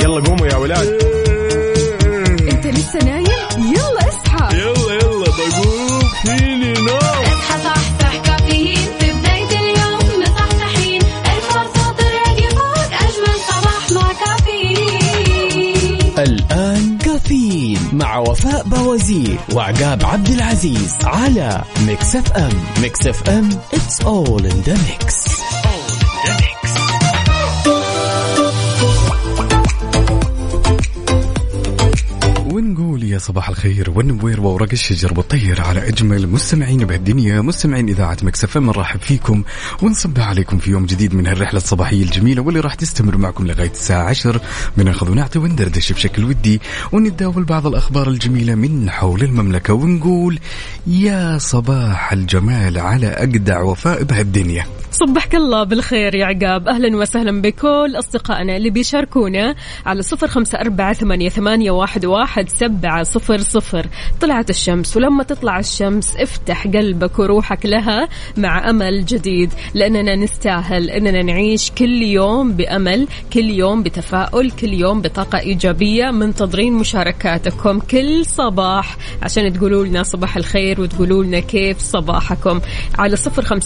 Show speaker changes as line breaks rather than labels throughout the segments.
يلا قوموا يا ولاد.
انت لسه نايم؟ يلا اصحى.
يلا بقوم فيني نوم.
اصحى صحصح كافيين في بداية اليوم مصحصحين. الفرصة تراك فوق أجمل صباح مع كافيين.
الآن كافيين مع وفاء بوازير وعقاب عبد العزيز على ميكس اف ام. ميكس اف ام it's all in the mix.
ونقول يا صباح الخير والنوير وورق الشجر والطير على أجمل مستمعين بهالدنيا، مستمعين إذاعة ميكس اف ام. نرحب فيكم ونصبح عليكم في يوم جديد من هالرحلة الصباحية الجميلة واللي راح تستمر معكم لغاية الساعة 10. بناخذ ونعطي وندردش بشكل ودي ونتداول بعض الأخبار الجميلة من حول المملكة، ونقول يا صباح الجمال على أجدع وفاء بهالدنيا.
صبحك الله بالخير يا عقاب. أهلا وسهلا بكل أصدقائنا اللي بيشاركونا على 0548811700. طلعت الشمس، ولما تطلع الشمس افتح قلبك وروحك لها مع أمل جديد، لأننا نستاهل أننا نعيش كل يوم بأمل، كل يوم بتفاؤل، كل يوم بطاقة إيجابية. منتظرين مشاركاتكم كل صباح عشان تقولوا لنا صباح الخير وتقولوا لنا كيف صباحكم على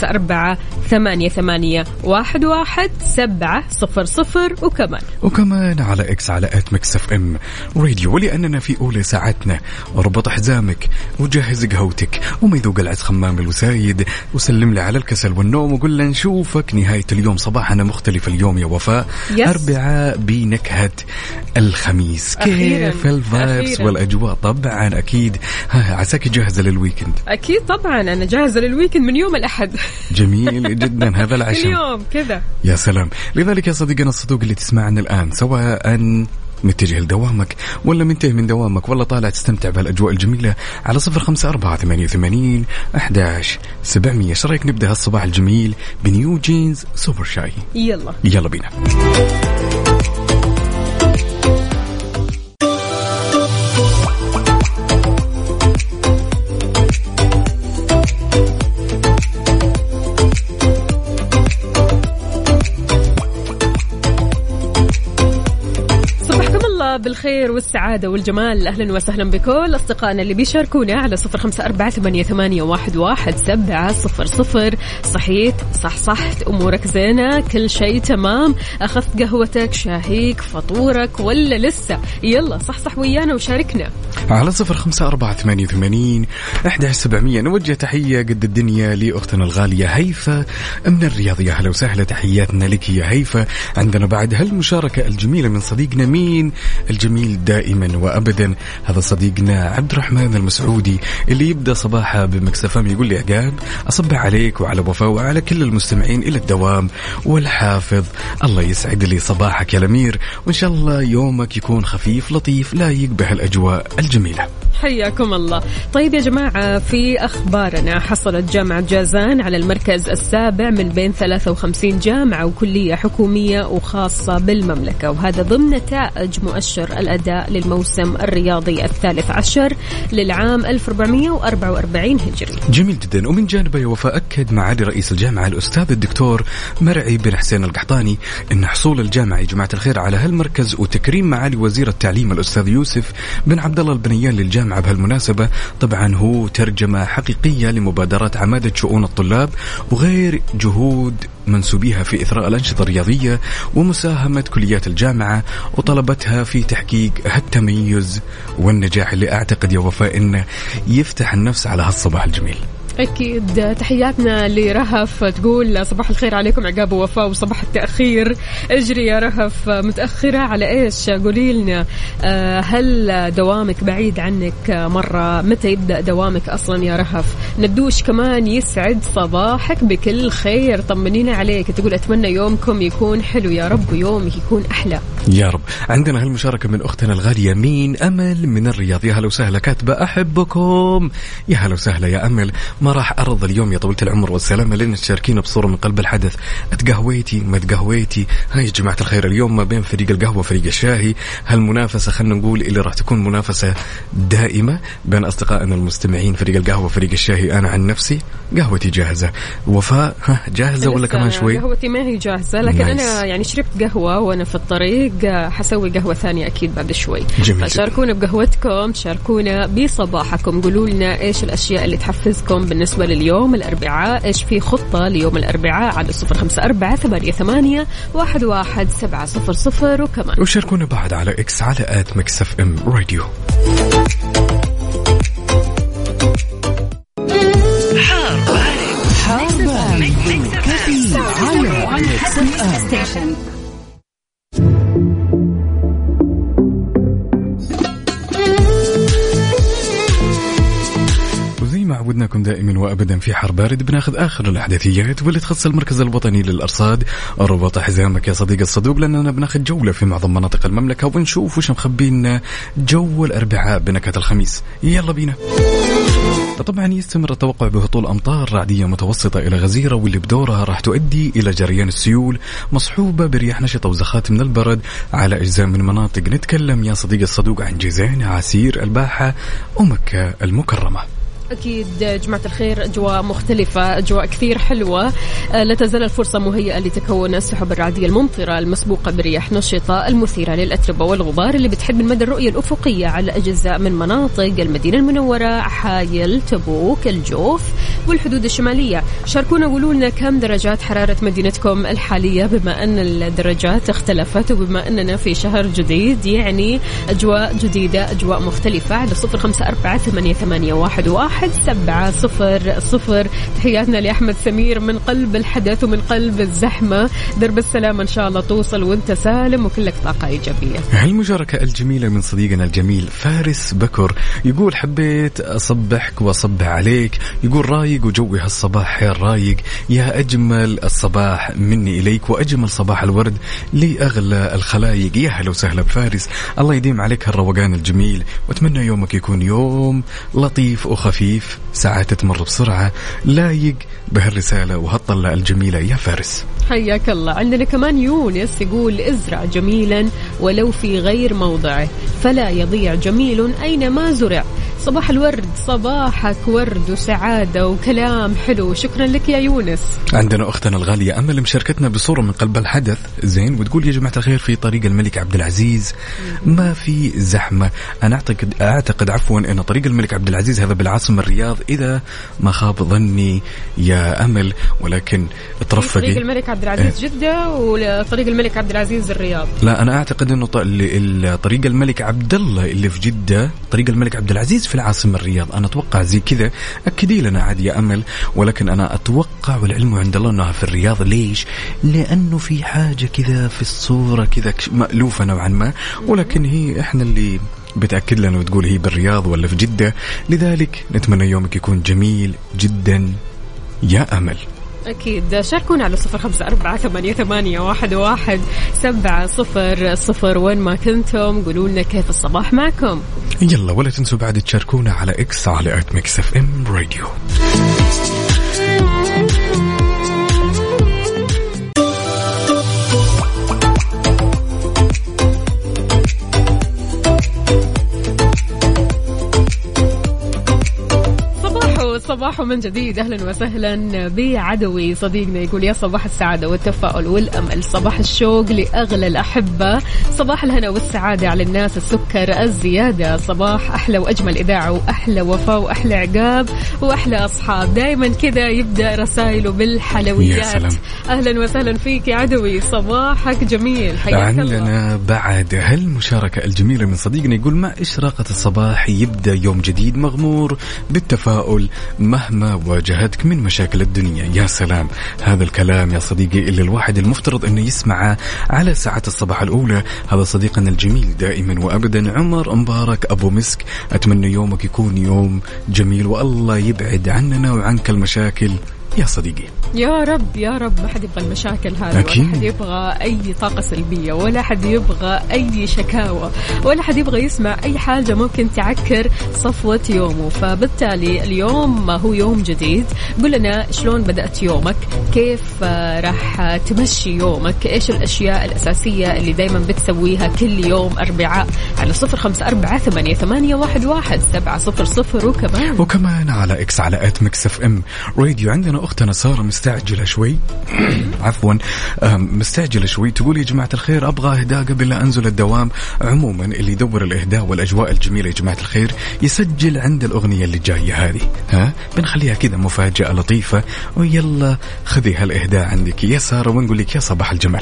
0548811700 وكمان
على إكس على @mixfm راديو. ولأننا في أولى ساعتنا ربط حزامك وجهز قهوتك وما يذوق العز خمام الوسايد وسلم لي على الكسل والنوم وقول لنا نشوفك نهاية اليوم. صباحنا مختلف اليوم يا وفاء. أربعاء بنكهة الخميس. كيف الفايبس والأجواء؟ طبعا أكيد عساك جاهزة للويكند.
أكيد طبعا أنا جاهزة للويكند من يوم الأحد.
جميل جدا هذا العشاء
اليوم كذا.
يا سلام. لذلك يا صديقنا الصدوق اللي تسمعنا الآن، سواء متجه لدوامك ولا منتهي من دوامك ولا طالع تستمتع بهالأجواء الجميلة، على 0548811700. شريك نبدأ هالصباح الجميل بنيو جينز سوبر شاي. يلا بينا.
بالخير والسعادة والجمال. أهلا وسهلا بكل أصدقائنا اللي بيشاركونا على 0548811700. صحيت صحت أمورك زينة، كل شيء تمام، أخذت قهوتك، شاهيك، فطورك ولا لسه؟ يلا صح ويانا وشاركنا
على 0548811700. نوجه تحية قد الدنيا لأختنا الغالية هيفا من الرياض. يا هلا وسهلا، تحياتنا لك يا هيفا. عندنا بعد هالمشاركة الجميلة من صديقنا مين الجميل دائما وأبدا، هذا صديقنا عبد الرحمن المسعودي اللي يبدأ صباحه بميكس اف ام. يقول لي عقاب أصبح عليك وعلى وفاء وعلى كل المستمعين إلى الدوام والحافظ. الله يسعد لي صباحك يا الأمير، وإن شاء الله يومك يكون خفيف لطيف لايق بهالأجواء الجميلة.
حياكم الله. طيب يا جماعة، في أخبارنا حصلت جامعة جازان على المركز السابع من بين 53 جامعة وكلية حكومية وخاصة بالمملكة، وهذا ضمن نتائج مؤشر الأداء للموسم الرياضي الثالث عشر للعام 1444 هجري.
جميل جدا. ومن جانبه وفاء أكد معالي رئيس الجامعة الأستاذ الدكتور مرعي بن حسين القحطاني أن حصول الجامعة يا جماعة الخير على هالمركز وتكريم معالي وزير التعليم الأستاذ يوسف بن عبد الله البنيان للجامعة بهالمناسبة طبعا هو ترجمة حقيقية لمبادرات عمادة شؤون الطلاب وغير جهود منسوبيها في إثراء الأنشطة الرياضية ومساهمة كليات الجامعة وطلبتها في تحقيق هالتميز والنجاح اللي أعتقد يا وفاء إنه يفتح النفس على هالصباح الجميل.
أكيد. تحياتنا لرهف، تقول صباح الخير عليكم عقاب ووفاء وصباح التأخير. اجري يا رهف، متأخرة على إيش؟ قولي لنا، هل دوامك بعيد عنك مرة؟ متى يبدأ دوامك أصلا يا رهف؟ ندوش كمان يسعد صباحك بكل خير، طمنينا عليك. تقول أتمنى يومكم يكون حلو يا رب ويومك يكون أحلى
يا رب. عندنا هالمشاركة من أختنا الغالية مين أمل من الرياض. يا هلا وسهلا، كاتبة أحبكم. يا هلا وسهلا يا أمل. ما راح أرض اليوم يا طويلة العمر والسلامة لأن تشاركينا بصورة من قلب الحدث. اتقهويتي ما تقهويتي؟ هاي يا جماعة الخير اليوم ما بين فريق القهوة وفريق الشاهي. هالمنافسة خلنا نقول اللي راح تكون منافسة دائمة بين أصدقائنا المستمعين فريق القهوة وفريق الشاهي. أنا عن نفسي قهوتي جاهزة. وفاء جاهزة ولا كمان شوي؟
قهوتي ما هي جاهزة، لكن أنا يعني شربت قهوة وأنا في الطريق حسوي قهوة ثانية أكيد بعد شوي.
جميل.
شاركونا بقهوتكم، شاركونا بصباحكم، قولوا لنا إيش الأشياء اللي تحفزكم بالنسبة لليوم الأربعاء، إيش في خطة ليوم الأربعاء على 0548811700 وكمان
وشاركونا بعد على إكس على @mixfm راديو. وزي ما عودناكم دائما وابدا في حر بارد بناخذ اخر الاحداثيات واللي تخص المركز الوطني للارصاد. ربط حزامك يا صديق الصدوق لاننا بناخذ جوله في معظم مناطق المملكه ونشوف وش مخبينا جو الاربعاء بنكهه الخميس. يلا بينا. طبعا يستمر التوقع بهطول أمطار رعدية متوسطة إلى غزيرة واللي بدورها راح تؤدي إلى جريان السيول مصحوبة برياح نشطة وزخات من البرد على أجزاء من مناطق. نتكلم يا صديق الصدوق عن جيزان، عسير، الباحة ومكة المكرمة.
أكيد جماعة الخير أجواء مختلفة، أجواء كثير حلوة. لا تزال الفرصة مهيئة لتكون السحب الرعدية الممطرة المسبوقة برياح نشطة المثيرة للأتربة والغبار اللي بتحد من مدى الرؤية الأفقية على أجزاء من مناطق المدينة المنورة، حايل، تبوك، الجوف والحدود الشمالية. شاركونا وقولوا لنا كم درجات حرارة مدينتكم الحالية بما أن الدرجات اختلفت وبما أننا في شهر جديد، يعني أجواء جديدة، أجواء مختلفة. على 0548811700. تحياتنا لأحمد سمير من قلب الحدث ومن قلب الزحمة. درب السلام إن شاء الله توصل وانت سالم وكلك طاقة إيجابية.
هالمشاركة الجميلة من صديقنا الجميل فارس بكر يقول حبيت أصبحك وأصبح عليك، يقول رايق وجوي هالصباح حير رايق، يا أجمل الصباح مني إليك وأجمل صباح الورد لأغلى الخلايق. يا هلا وسهلا بفارس، الله يديم عليك هالروقان الجميل وأتمنى يومك يكون يوم لطيف وخفيف، ساعات تمر بسرعة، لايق بهالرسالة وهالطلة الجميلة يا فارس.
حياك الله. عندنا كمان يونس يقول ازرع جميلا ولو في غير موضعه فلا يضيع جميل أينما زرع. صباح الورد، صباحك ورد وسعادة وكلام حلو. شكرا لك يا يونس.
عندنا أختنا الغالية أمل مشاركتنا بصورة من قلب الحدث زين، وتقول يا جماعة الخير في طريق الملك عبد العزيز ما في زحمة. أنا أعتقد عفوا أن طريق الملك عبد العزيز هذا بالعاصمة الرياض إذا ما خاب ظني يا أمل، ولكن ترفقي.
طريق الملك عبد العزيز جدة وطريق الملك عبد العزيز الرياض.
لا أنا أعتقد أنه طريق الملك عبد الله اللي في جدة، طريق الملك عبد العزيز في العاصمة الرياض. أنا أتوقع زي كذا، أكدي لنا عاد يا أمل، ولكن أنا أتوقع والعلم عند الله أنها في الرياض. ليش؟ لأنه في حاجة كذا في الصورة كذا مألوفة نوعا ما، ولكن هي إحنا اللي بتأكد لنا وتقول هي بالرياض ولا في جدة. لذلك نتمنى يومك يكون جميل جدا يا أمل.
أكيد شاركونا على 0548811700 وين ما كنتم، قولوا لنا كيف الصباح معكم.
يلا ولا تنسوا بعد تشاركونا على إكس على @mixfm راديو.
صباح من جديد. أهلا وسهلا بعدوي صديقنا، يقول يا صباح السعادة والتفاؤل والأمل، صباح الشوق لأغلى الأحبة، صباح الهنا والسعادة على الناس السكر الزيادة، صباح أحلى وأجمل إذاعة وأحلى وفاء وأحلى عقاب وأحلى أصحاب. دايما كذا يبدأ رسائله بالحلويات. أهلا وسهلا فيك يا عدوي، صباحك جميل. حياك الله.
عندنا بعد هالمشاركة الجميلة من صديقنا يقول مع إشراقة الصباح يبدأ يوم جديد مغمور بالتفاؤل مهما واجهتك من مشاكل الدنيا. يا سلام، هذا الكلام يا صديقي اللي الواحد المفترض أنه يسمعه على ساعات الصباح الأولى. هذا صديقنا الجميل دائما وأبدا عمر مبارك أبو مسك. أتمنى يومك يكون يوم جميل والله يبعد عننا وعنك المشاكل يا صديقي.
يا رب يا رب. ما حد يبغى المشاكل هذه،
أكيد.
ولا حد يبغى أي طاقة سلبية، ولا حد يبغى أي شكاوى، ولا حد يبغى يسمع أي حاجة ممكن تعكر صفوة يومه. فبالتالي اليوم هو يوم جديد. قل لنا شلون بدأت يومك، كيف راح تمشي يومك، إيش الأشياء الأساسية اللي دايما بتسويها كل يوم أربعاء على 0548811700
وكمان على إكس على @mixfm راديو. عندنا أختنا سارة مستعجلة شوي عفوا مستعجلة شوي، تقول يا جماعة الخير أبغى إهداء قبل لا أنزل الدوام. عموما اللي يدور الإهداء والأجواء الجميلة يا جماعة الخير يسجل عند الأغنية اللي جاية هذه، بنخليها كذا مفاجأة لطيفة، ويلا خذي هالإهداء عندك يا سارة ونقول لك يا صباح الجمال.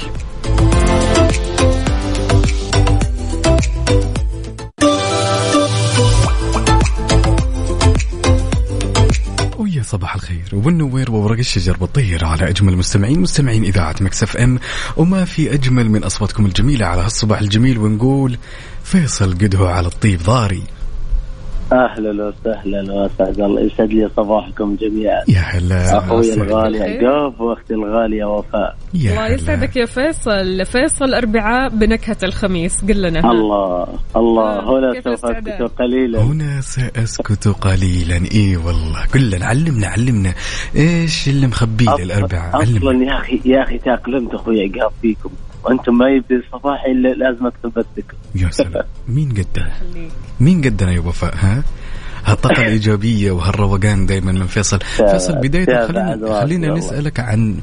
صباح الخير والنوير وورق الشجر بتطير على أجمل مستمعين إذاعة مكس اف ام، وما في أجمل من أصواتكم الجميلة على هالصباح الجميل. ونقول فيصل قده على الطيب ضاري.
أهلا وسهلا وسعد الله يسعد لي صباحكم جميعا.
يا هلا
أخوي الغالي عقاب وأختي الغالية وفاء.
الله يسعدك يا فيصل. فيصل أربعاء بنكهة الخميس، قل لنا.
الله هنا سوف أسكت قليلا.
هنا سأسكت قليلا. إيه والله قل لنا، علمنا إيش اللي مخبيه للأربعاء.
أصلا يا أخي تأقلمت أخوي عقاب فيكم، وأنتم ما يبدأ الصباح إلا لازم أكتب بسكم.
يا سلام مين قدنا يا وفاء؟ هالطاقة الإيجابية وهالروقان دايما من فيصل. بداية خلينا نسألك عن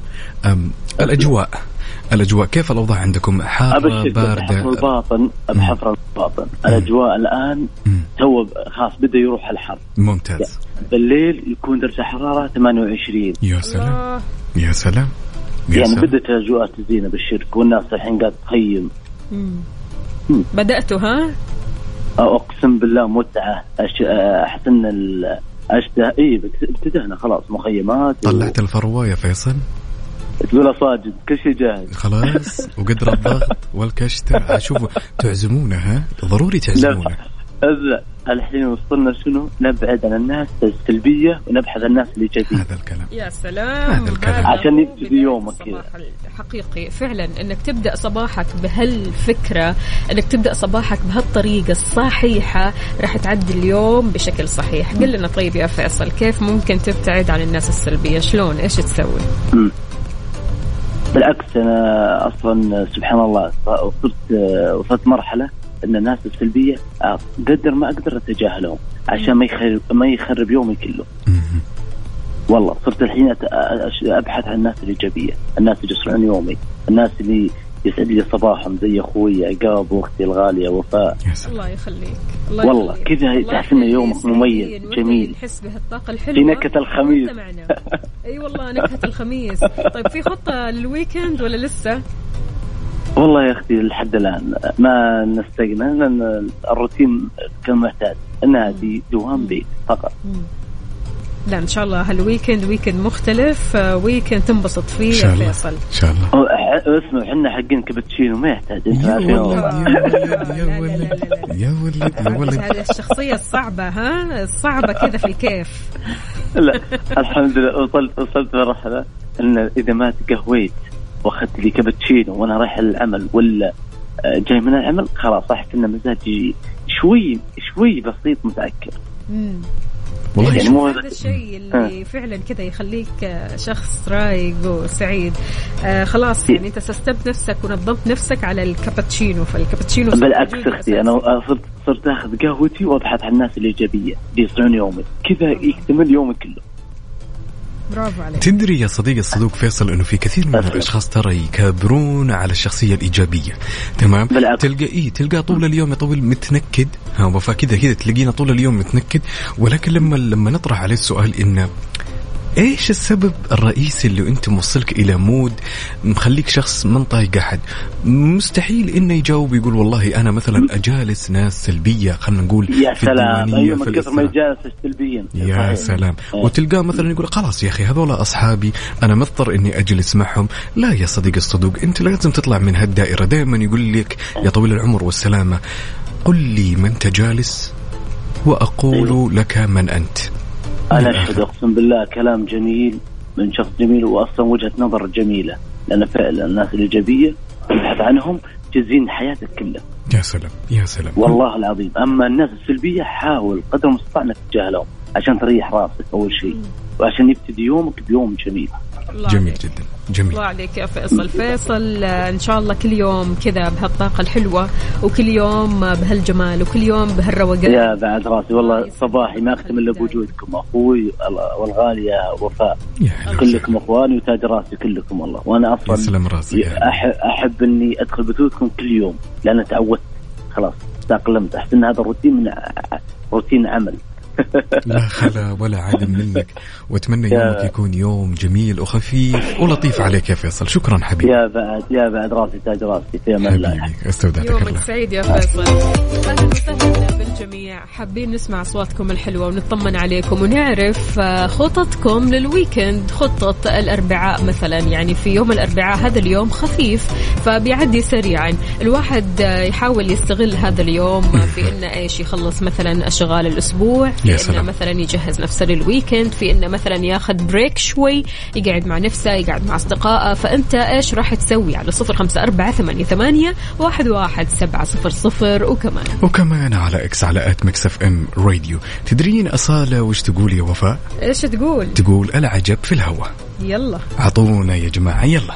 الأجواء كيف الأوضاع عندكم؟ حارة باردة؟
بحفر الباطن الأجواء الآن تو خلاص بدأ يروح الحر.
ممتاز.
بالليل يكون درجة حرارة 28.
يا سلام
يعني بدأت الأجواء تزين بالشرك، والناس الحين قاعد تخيم.
بدأتوا
أقسم بالله متعة. أحسن إيه ابتدأنا خلاص مخيمات.
طلعت الفروة يا فيصل؟
تقول صاجد كل شيء جاهز
خلاص وقدر الضغط والكشتة. شوفوا تعزمونا، ضروري تعزمونا.
الحين وصلنا شنو؟ نبعد عن الناس السلبية ونبحث عن الناس الإيجابية.
هذا الكلام.
يا سلام.
عشان يبتدي يومك كذا.
حقيقي فعلا انك تبدأ صباحك بهالفكرة، انك تبدأ صباحك بهالطريقة الصحيحة راح تعدي اليوم بشكل صحيح. قل لنا طيب يا فيصل كيف ممكن تبتعد عن الناس السلبية؟ شلون؟ ايش تسوي؟
بالعكس أنا أصلا سبحان الله وصلت مرحلة أن الناس السلبية قدر ما أقدر أتجاهلهم عشان ما يخرب يومي كله. والله صرت الحين أبحث عن الناس الإيجابية، الناس اللي يسرعون يومي، الناس اللي يسعد لي صباحهم زي أخوي عقاب وأختي الغالية وفاء.
الله يخليك.
والله كذا تحسن يومك مميز جميل.
نحس بهالطاقة الحلوة
في نكهة الخميس.
أي والله نكهة الخميس. طيب في خطة للويكند ولا لسه؟
والله يا أختي لحد الآن ما نستغنى، لأن الروتين كان محتاج النادي دوام بيت فقط.
لا إن شاء الله هالويكند ويكند مختلف، ويكند تنبسط فيه يا فيصل إن
شاء الله. اسمه حنا حقين كابتشينو ما يحتاج انت
يا ولد
هذه الشخصية الصعبة الصعبة كذا في الكيف.
لا الحمد لله وصلت مرحلة ان اذا ما تقهويت واخذت لي كابتشينو وانا رايح العمل ولا جاي من العمل خلاص احس ان مزاجي شوي بسيط متأكد.
والله يعني مو هذا الشيء اللي فعلا كذا يخليك شخص رايق وسعيد. خلاص يعني انت سستبت نفسك ونظمت نفسك على الكابتشينو. فالكابتشينو
بالعكس اختي انا صرت اخذ قهوتي وابحث عن الناس الايجابيه بيصنعون يومي كذا يكتمل يومي كله.
برافو عليك.
تدري يا صديقي الصدوق فيصل انه في كثير من الاشخاص ترى يكبرون على الشخصيه الايجابيه. تمام. تلقى طول اليوم يطول متنكد. وفا كذا تلاقينا طول اليوم متنكد، ولكن لما نطرح عليه السؤال انه ايش السبب الرئيسي اللي انت موصلك الى مود مخليك شخص من طايق احد، مستحيل انه يجاوب يقول والله انا مثلا اجالس ناس سلبيه، خلينا نقول في الديوانيه
ايوه من كثر ما يجالس سلبيا.
يا سلام. وتلقاه مثلا يقول خلاص يا اخي هذول اصحابي انا مضطر اني اجلس معهم. لا يا صديق الصدوق انت لازم تطلع من هالدائره. دائما يقول لك يا طويل العمر والسلامه قل لي من تجالس واقول لك من انت.
أنا أشهد أقسم بالله كلام جميل من شخص جميل، وأصلا وجهة نظر جميلة، لأن فعلا الناس الإيجابية تبحث عنهم جزين حياتك كلها.
يا سلام
والله العظيم. أما الناس السلبية حاول قدر المستطاع أنك تتجاهلهم عشان تريح راسك أول شيء، وعشان يبتدي يومك بيوم جميل.
جميل جدا جميل.
الله عليك يا فيصل. إن شاء الله كل يوم كذا بهالطاقة الحلوة، وكل يوم بهالجمال، وكل يوم بهالروقان.
يا بعد راسي والله صباحي ما أختم إلا بوجودكم أخوي والغالي يا وفاء، كلكم أخواني وتاج راسي كلكم والله. وأنا أصلا أحب إني أدخل بثوثكم كل يوم لأن تعودت خلاص تأقلمت. أحس إن هذا الروتين من روتين عمل.
لا خلا ولا عدم منك، واتمنى يومك يكون يوم جميل وخفيف ولطيف عليك يا فيصل. شكرا حبيبي.
يا بعد راسي تاج راسي في امان الله.
استودعتك الله.
يومك سعيد يا فيصل. اهلا وسهلا بالجميع. حابين نسمع اصواتكم الحلوه ونطمن عليكم ونعرف خططكم للويكند. خطه الاربعاء مثلا، يعني في يوم الاربعاء هذا اليوم خفيف فبيعدي سريعا. الواحد يحاول يستغل هذا اليوم في انه ايش يخلص مثلا اشغال الاسبوع، في إنه مثلا يجهز نفسه للويكند، في إنه مثلا ياخذ بريك شوي، يقعد مع نفسه، يقعد مع أصدقائه. فأنت إيش راح تسوي على 0548811700 وكمان
على إكس على @mixfm راديو. تدرين أصالة وش تقول يا وفاء؟
إيش تقول؟
تقول العجب في الهوى.
يلا
عطونا يا جماعة يلا.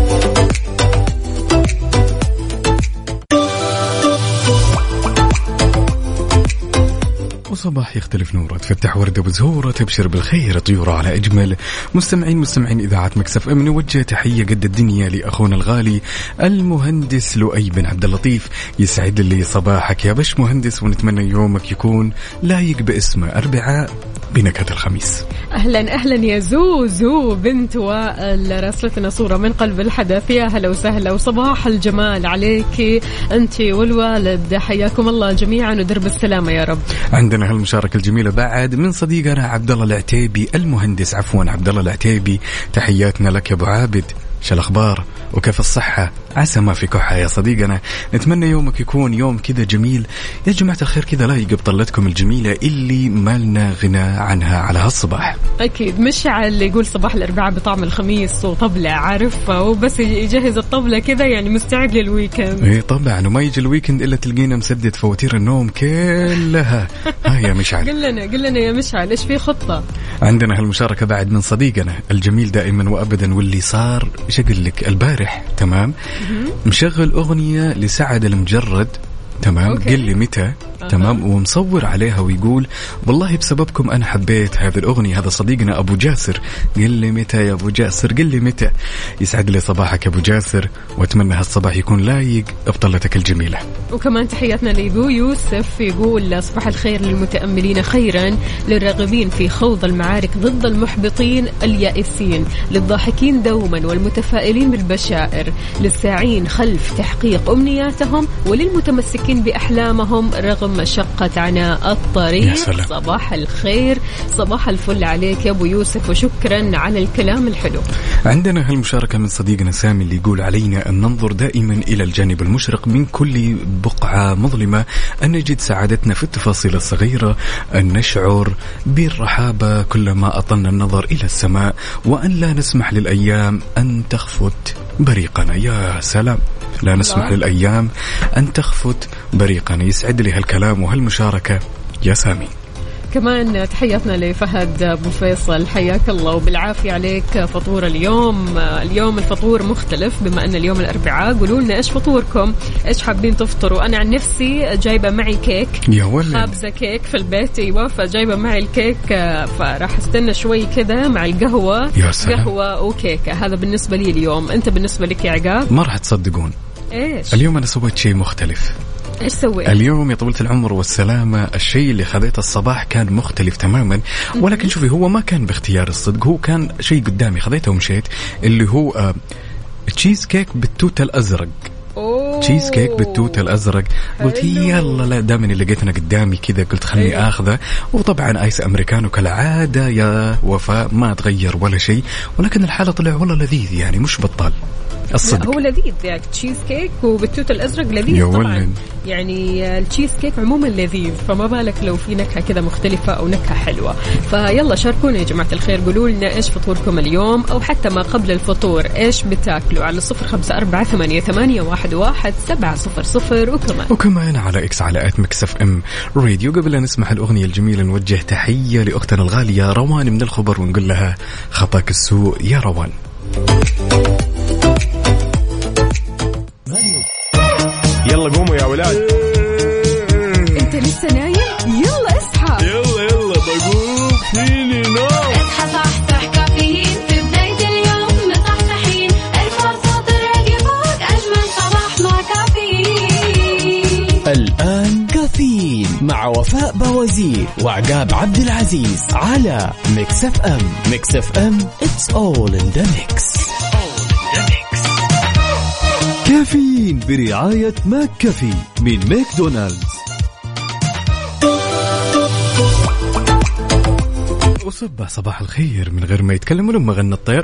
وصباح يختلف نوره، تفتح وردة وزهورة، تبشر بالخير طيورة على أجمل. مستمعين إذاعة مكسف أم، نوجه تحية قد الدنيا لأخونا الغالي المهندس لؤي بن عبد اللطيف. يسعد لي صباحك يا بش مهندس، ونتمنى يومك يكون لايق باسمه، أربعاء بنكهة الخميس.
أهلا يا زوزو بنت وائل، راسلتنا صورة من قلب الحدث. يا هلا وسهلا وصباح الجمال عليك أنت والوالد، حياكم الله جميعا ودرب السلامة يا رب.
عندنا هالمشاركة الجميلة بعد من صديقنا عبد الله العتيبي المهندس، عبد الله العتيبي، تحياتنا لك يا أبو عابد. شو الأخبار وكيف الصحة؟ عسى ما في كحة يا صديقنا. نتمنى يومك يكون يوم كذا جميل يا جماعة الخير، كذا لايق بطلتكم الجميلة اللي ما لنا غنى عنها على هالصباح.
أكيد مشعل اللي يقول صباح الأربعاء بطعم الخميس وطبلة، عارف، وبس يجهز الطبلة كذا يعني مستعد للويكند.
إيه طبعا، وما يجي الويكند إلا تلقينا مسدد فواتير النوم كلها. ها يا مشعل
قل لنا يا مشعل إيش في خطة؟
عندنا هالمشاركة بعد من صديقنا الجميل دائما وأبدا، واللي صار شقل لك البارح تمام مشغل أغنية لسعد المجرد تمام. قل لي متى تمام، ومصور عليها ويقول والله بسببكم أنا حبيت هذه الأغنية. هذا صديقنا أبو جاسر. قل لي متى يا أبو جاسر، قل لي متى. يسعد لي صباحك أبو جاسر، وأتمنى هالصباح يكون لايق بطلتك الجميلة.
وكمان تحياتنا لأبو يوسف، يقول صباح الخير للمتأملين خيرا، للراغبين في خوض المعارك ضد المحبطين اليائسين، للضاحكين دوما والمتفائلين بالبشائر، للساعين خلف تحقيق أمنياتهم، وللمتمسكين بأحلامهم رغم مشقة عناء الطريق. صباح الخير، صباح الفل عليك يا أبو يوسف، وشكرا على الكلام الحلو.
عندنا هالمشاركة من صديقنا سامي اللي يقول علينا أن ننظر دائما إلى الجانب المشرق من كل بقعة مظلمة، أن نجد سعادتنا في التفاصيل الصغيرة، أن نشعر بالرحابة كلما أطلنا النظر إلى السماء، وأن لا نسمح للأيام أن تخفت بريقنا. يا سلام، لا نسمح للأيام أن تخفت بريقنا. يسعد لي هالكلام وهالمشاركة يا سامي.
كمان تحياتنا لفهد أبو فيصل، حياك الله وبالعافية عليك. فطور اليوم الفطور مختلف بما أن اليوم الأربعاء. قولوا لنا إيش فطوركم، إيش حابين تفطروا. أنا عن نفسي جايبة معي كيك،
يا ولد
خابزة كيك في البيت. أيوة، فجايبة معي الكيك، فراح استنى شوي كذا مع القهوة.
يا سلام.
قهوة وكيكة، هذا بالنسبة لي اليوم. أنت بالنسبة لك يا عقاب؟
ما راح تصدقون
إيش
اليوم أنا سويت شيء مختلف.
إيش سويت
اليوم يا طويلة العمر والسلامة؟ الشيء اللي خذيته الصباح كان مختلف تماما، ولكن شوفي هو ما كان باختيار الصدق، هو كان شيء قدامي خذيته ومشيت، اللي هو تشيز كيك بالتوت الأزرق. تشيز كيك بالتوت الأزرق. قلت يلا لا، دائما اللي لقيتنا قدامي كذا قلت خلني أخذه. وطبعا آيس أمريكانو كالعادة يا وفاء ما تغير ولا شيء، ولكن الحالة طلع والله لذيذ يعني مش بطال الصدق.
هو لذيذ يعني تشيز كيك وبالتوت الأزرق لذيذ طبعا. يعني التشيز كيك عموما لذيذ، فما بالك لو في نكهة كذا مختلفة أو نكهة حلوة. فيلا شاركونا يا جماعة الخير، قولوا لنا إيش فطوركم اليوم، أو حتى ما قبل الفطور إيش بتاكلوا على 0548811700
وكمان على إكس على @mixfm راديو. قبل أن نسمع الأغنية الجميلة نوجه تحية لأختنا الغالية روان من الخبر، ونقول لها خطاك السوء يا روان.
يلا قوموا يا ولاد.
انت لسه نايم؟ يلا اصحى.
يلا بقوم فيني نوم.
اصحى صحصح كافيين في بداية اليوم مصحصحين الفرصة تراقي فوق أجمل صباح مع كافيين.
الآن كافيين مع وفاء بوازير وعقاب عبد العزيز على ميكس اف ام. ميكس اف ام it's all in the mix.
كافيين برعاية ماك كافي من ماكدونالدز.
صباح الخير من غير ما يتكلم ولما غنى الطير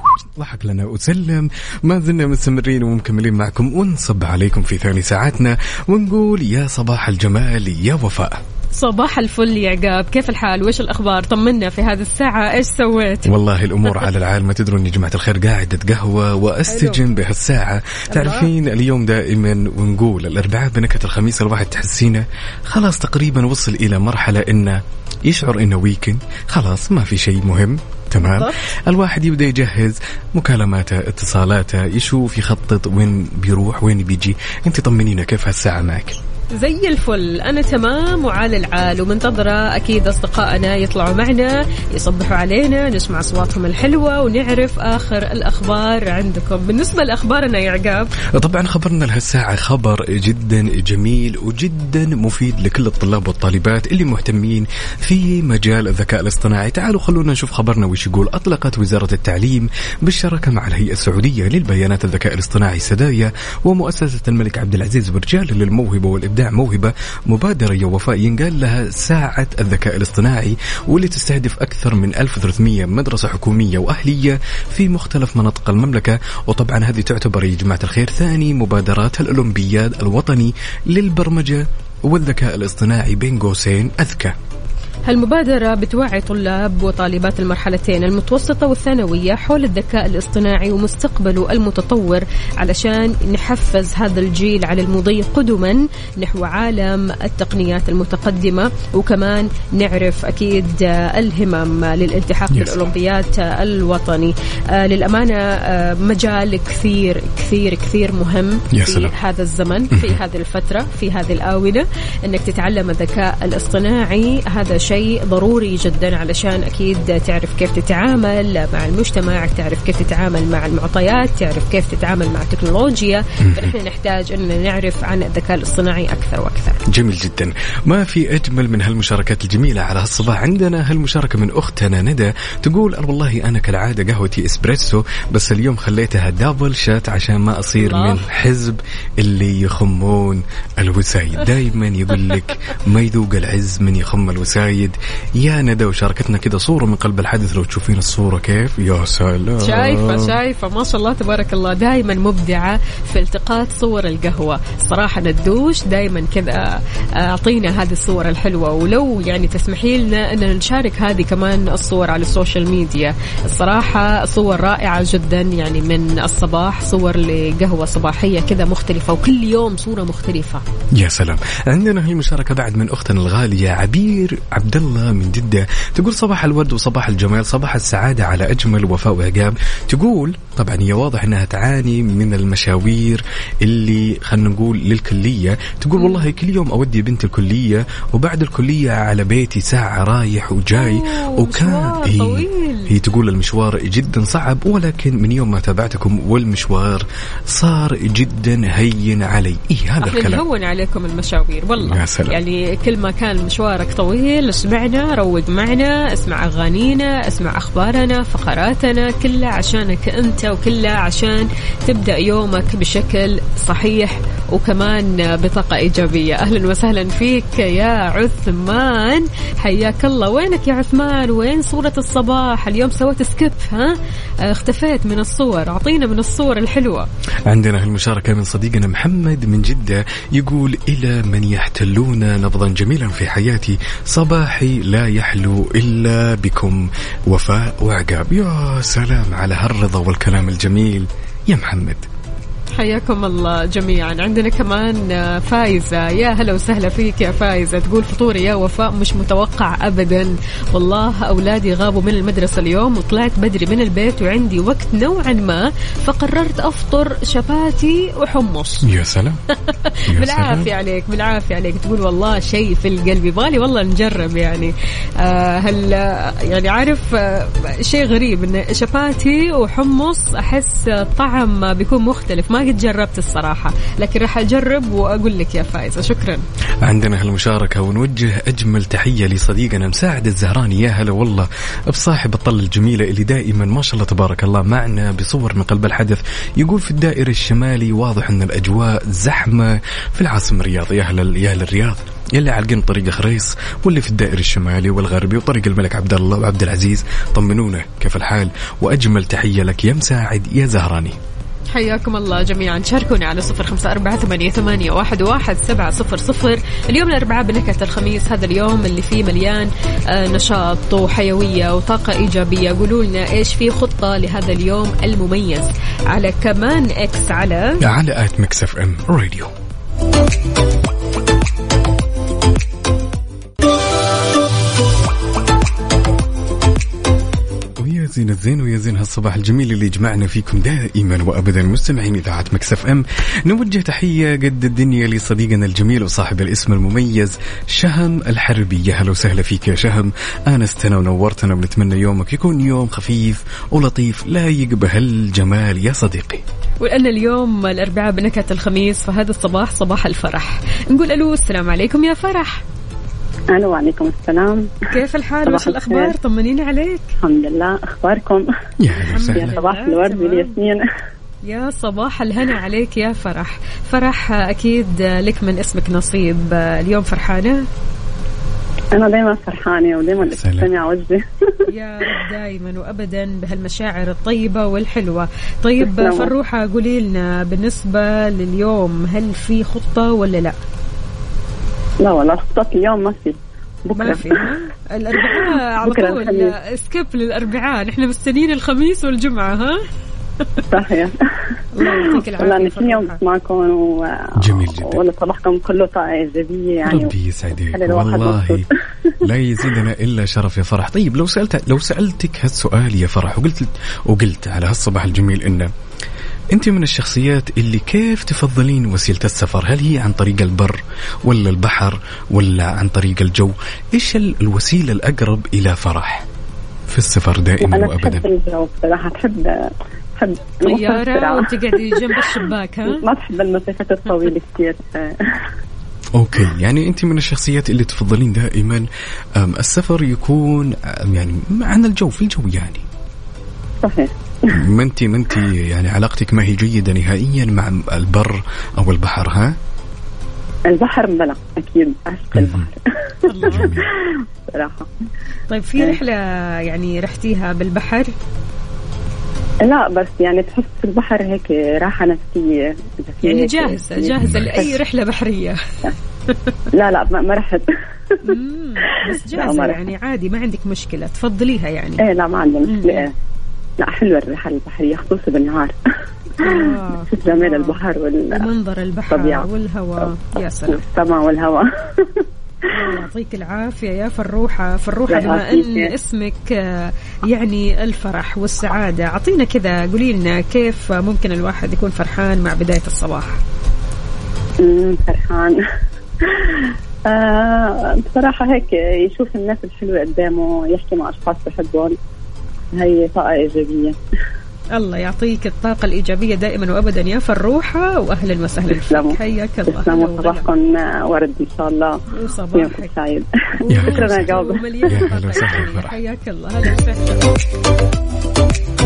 ضحك لنا وسلم. ما زلنا مستمرين ومكملين معكم ونصب عليكم في ثاني ساعاتنا ونقول يا صباح الجمال يا وفاء.
صباح الفل يا عقاب، كيف الحال وإيش الأخبار؟ طمنا في هذه الساعة إيش سويت؟
والله الأمور على العال ما تدرون يا جماعة الخير، قاعد أتقهوى وأستجم بهالساعة. تعرفين اليوم دائما ونقول الأربعاء بنكهة الخميس الواحد تحسينه خلاص تقريبا وصل إلى مرحلة إنه يشعر إنه ويكند خلاص ما في شيء مهم. تمام. الواحد يبدأ يجهز مكالماته اتصالاته يشوف يخطط وين بيروح وين بيجي. انت طمنينا كيف هالساعة معك؟
زي الفل، أنا تمام وعلى العال ومنتظرة أكيد أصدقائنا يطلعوا معنا يصبحوا علينا نسمع أصواتهم الحلوة ونعرف آخر الأخبار عندكم. بالنسبة لأخبارنا يا عقاب،
طبعا خبرنا لهالساعة خبر جدا جميل وجدا مفيد لكل الطلاب والطالبات اللي مهتمين في مجال الذكاء الاصطناعي. تعالوا خلونا نشوف خبرنا وش يقول. أطلقت وزارة التعليم بالشراكة مع الهيئة السعودية للبيانات الذكاء الاصطناعي سدايا ومؤسسة الملك عبد العزيز برجال للموهبة والإبداع موهبة مبادرة يا وفاء ينقال لها ساعة الذكاء الاصطناعي، واللي تستهدف أكثر من 1300 مدرسة حكومية وأهلية في مختلف مناطق المملكة. وطبعا هذه تعتبر يا جماعة الخير ثاني مبادرات الأولمبياد الوطني للبرمجة والذكاء الاصطناعي بين قوسين أذكى.
هالمبادرة بتوعي طلاب وطالبات المرحلتين المتوسطة والثانوية حول الذكاء الاصطناعي ومستقبله المتطور علشان نحفز هذا الجيل على المضي قدما نحو عالم التقنيات المتقدمة، وكمان نعرف أكيد الهمم للالتحاق بالأولمبيات الوطني. للأمانة مجال كثير كثير كثير مهم في هذا الزمن، في هذه الفترة، في هذه الآونة، أنك تتعلم الذكاء الاصطناعي. هذا شيء ضروري جدا علشان أكيد تعرف كيف تتعامل مع المجتمع، تعرف كيف تتعامل مع المعطيات، تعرف كيف تتعامل مع التكنولوجيا. فنحن نحتاج أن نعرف عن الذكاء الاصطناعي أكثر وأكثر.
جميل جدا. ما في أجمل من هالمشاركات الجميلة على هالصباح. عندنا هالمشاركة من أختنا ندى تقول والله أنا كالعادة قهوتي إسبريسو بس اليوم خليتها دابل شات عشان ما أصير من حزب اللي يخمون الوسايد. دايما يقول لك ما يذوق العز من يخم الوسايد يا ندى. وشاركتنا كده صورة من قلب الحدث لو تشوفين الصورة كيف يا سلام.
شايفة ما شاء الله تبارك الله، دايما مبدعة في التقاط صور القهوة. صراحة ندوش دايما كذا أعطينا هذه الصور الحلوة، ولو يعني تسمحي لنا أن نشارك هذه كمان الصور على السوشيال ميديا. الصراحة صور رائعة جدا، يعني من الصباح صور لقهوة صباحية كذا مختلفة وكل يوم صورة مختلفة.
يا سلام. عندنا هي المشاركة بعد من أختنا الغالية عبير عبد الله من جدة تقول صباح الورد وصباح الجمال صباح السعادة على أجمل وفاء وعقاب. تقول طبعا هي واضح أنها تعاني من المشاوير اللي خلنا نقول للكلية. تقول والله كل يوم أودي بنت الكلية وبعد الكلية على بيتي ساعة رايح وجاي وكان هي تقول المشوار جدا صعب، ولكن من يوم ما تابعتكم والمشوار صار جدا هين علي. هذا الكلام
هون عليكم المشاوير والله. يعني كل ما كان مشوارك طويل اسمعنا، روق معنا، اسمع أغانينا، اسمع أخبارنا، فقراتنا، كلها عشانك أنت وكلها عشان تبدأ يومك بشكل صحيح وكمان بطاقة إيجابية. أهلا وسهلا فيك يا عثمان، حياك الله. وينك يا عثمان؟ وين صورة الصباح؟ اليوم سويت سكيب اختفيت من الصور، أعطينا من الصور الحلوة.
عندنا المشاركة من صديقنا محمد من جدة يقول إلى من يحتلون نبضا جميلا في حياتي صباحي لا يحلو إلا بكم وفاء وعقاب. يا سلام على هالرضا والكلام الجميل يا محمد.
حياكم الله جميعا. عندنا كمان فايزة، يا هلا وسهلا فيك يا فايزة. تقول فطوري يا وفاء مش متوقع أبدا، والله أولادي غابوا من المدرسة اليوم وطلعت بدري من البيت وعندي وقت نوعا ما، فقررت أفطر شباتي وحمص.
يا سلام.
بالعافية عليك، بالعافية عليك. تقول والله شيء في القلب، يبغالي والله نجرب يعني. هل يعني عارف شيء غريب إن شباتي وحمص أحس طعم بيكون مختلف، ما قد جربت الصراحة، لكن راح أجرب وأقول لك يا فايزة. شكرا.
عندنا هالمشاركة ونوجه أجمل تحية لصديقنا مساعد الزهراني، يا هلا والله بصاحب الطلة الجميلة اللي دائما ما شاء الله تبارك الله معنا بصور من قلب الحدث. يقول في الدائري الشمالي واضح أن الأجواء زحمة في العاصمة الرياض. يا هلا الرياض يلي عالقين طريق خريص واللي في الدائري الشمالي والغربي وطريق الملك عبد الله وعبد العزيز، طمنونا كيف الحال، وأجمل تحية لك يا مساعد يا زهراني.
حياكم الله جميعا. شاركوني على 0548811700. اليوم الأربعاء بنكهة الخميس، هذا اليوم اللي فيه مليان نشاط وحيوية وطاقة إيجابية. قولوا لنا إيش في خطة لهذا اليوم المميز على كمان إكس على
ميكس اف ام راديو. زين الزين ويا زين هالصباح الجميل اللي جمعنا فيكم دائما وابدا مستمعين اذاعه مكس اف ام. نوجه تحيه قد الدنيا لصديقنا الجميل وصاحب الاسم المميز شهم الحربي. يا هلا وسهلا فيك يا شهم، انستنا ونورتنا، ونتمنى يومك يكون يوم خفيف ولطيف لايق بهالجمال يا صديقي.
وأن اليوم الأربعاء بنكهة الخميس، فهذا الصباح صباح الفرح. نقول ألو السلام عليكم يا فرح.
أهلا وعليكم السلام،
كيف الحال وش الأخبار؟ طمنيني عليك.
الحمد لله، أخباركم؟
يا هلا وسهلا.
صباح الورد والياسمين.
يا صباح الهنا عليك يا فرح. فرح أكيد لك من اسمك نصيب، اليوم فرحانة؟
أنا دايما فرحانة ودايما استمع وجهي.
يا رب دايما وأبدا بهالمشاعر الطيبة والحلوة. طيب فروحة قولي لنا بالنسبة لليوم، هل في خطة ولا لا؟
لا والله خطة اليوم ما في. بكرة
ما في. الأربعاء على طول سكيب للأربعاء، نحن مستنين الخميس والجمعة. ها
صحيح.
الله يعطيك العافية.
والله كل يوم بسمعكم
جميل جدا،
ولا صباحكم كله طاقة إيجابية يعني.
ربي يسعدك والله. لا يزيدنا إلا شرف يا فرح. طيب لو سألتك هالسؤال يا فرح وقلت على هالصباح الجميل إنه أنت من الشخصيات اللي كيف تفضلين وسيلة السفر؟ هل هي عن طريق البر ولا البحر ولا عن طريق الجو؟ إيش الوسيلة الأقرب إلى فرح في السفر دائما وأبدا؟
أنا بحب الجو بصراحة، تحب
طيارة وتقعدي جنب الشباك. ها
ما تحب المسافات الطويلة كتير.
أوكي، يعني أنت من الشخصيات اللي تفضلين دائما السفر يكون يعني عن الجو، في الجو يعني.
صحيح.
منتي يعني علاقتك ما هي جيدة نهائيا مع البر أو البحر؟ ها
البحر بلا أكيد أعشق البحر. صراحة.
طيب في رحلة يعني رحتيها بالبحر؟
لا بس يعني تحس في البحر هيك راحة نفسية
يعني جاهزة لأي رحلة بحرية.
لا ما رحت.
بس جاهزة يعني عادي، ما عندك مشكلة تفضليها يعني؟
ايه لا ما عندي مشكلة. لا حلوة الرحلة البحرية خصوصا بالنهار. شوف جمال البحر
ومنظر البحر والهواء. يا سلام.
السماء والهواء.
يعطيك العافية يا فروحة. بما أن اسمك يعني الفرح والسعادة، عطينا كذا، قولي لنا كيف ممكن الواحد يكون فرحان مع بداية الصباح؟
فرحان بصراحة هيك يشوف الناس الحلوة قدامه، يحكي مع أشخاص بحبهم، هي طاقة إيجابية. الله
يعطيك الطاقة الإيجابية دائما وأبدا يا فروحة، وأهلا وسهلا فيك. حياك الله.
تسلموا، صباحكم ورد إن شاء الله
وصباحك
سعيد.
شكرا
يا جواب.
حياك الله. هلا وسهلا.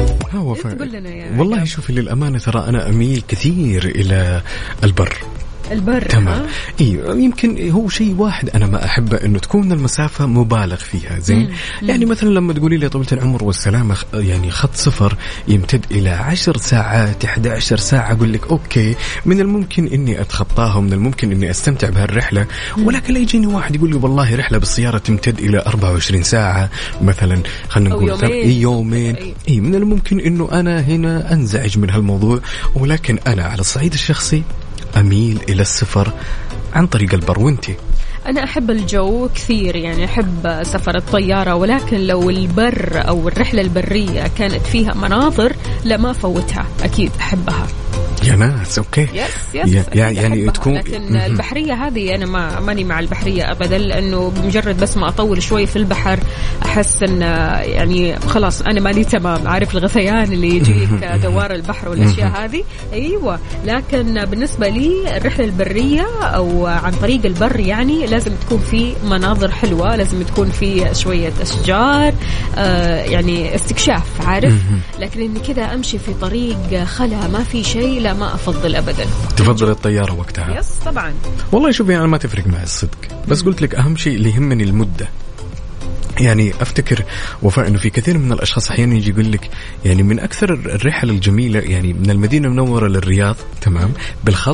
والله شوفي للأمانة ترى أنا أميل كثير إلى البر،
البر.
تمام. يمكن هو شيء واحد أنا ما أحبه، إنه تكون المسافة مبالغ فيها. زين يعني مثلا لما تقولي لي طولة العمر والسلامة يعني خط سفر يمتد إلى 10 ساعات 11 ساعة، أقول لك أوكي من الممكن إني أتخطاها ومن الممكن إني أستمتع بهالرحلة. ولكن لا يجيني واحد يقول لي والله رحلة بالسيارة تمتد إلى 24 ساعة مثلا، خلنا نقول يومين. من الممكن إنه أنا هنا أنزعج من هالموضوع. ولكن أنا على الصعيد الشخصي أميل إلى السفر عن طريق البر. وانتي؟
أنا أحب الجو كثير، يعني أحب سفر الطيارة، ولكن لو البر أو الرحلة البرية كانت فيها مناظر لا ما فوتها، أكيد أحبها.
يا ناس أوكي.
يس
يعني تكون.
لكن البحرية هذه أنا ماني مع البحرية أبدا، لأنه بمجرد بس ما أطول شوي في البحر أحس إن يعني خلاص أنا مالي تمام. عارف الغثيان اللي يجيك دوار البحر والأشياء هذه؟ أيوة. لكن بالنسبة لي الرحلة البرية أو عن طريق البر يعني لازم تكون في مناظر حلوة، لازم تكون في شوية أشجار، يعني استكشاف، عارف. لكن إني كذا أمشي في طريق خلا ما في شيء، لا ما أفضل أبدا.
تفضل الطيارة وقتها؟
يس طبعا.
والله شوفي أنا ما تفرق معي الصدق، بس قلت لك أهم شيء اللي يهمني المدة. يعني أفتكر وفاء إنه في كثير من الأشخاص أحيانا يجي يقول لك يعني من أكثر الرحل الجميلة يعني من المدينة المنورة للرياض تمام بالخط،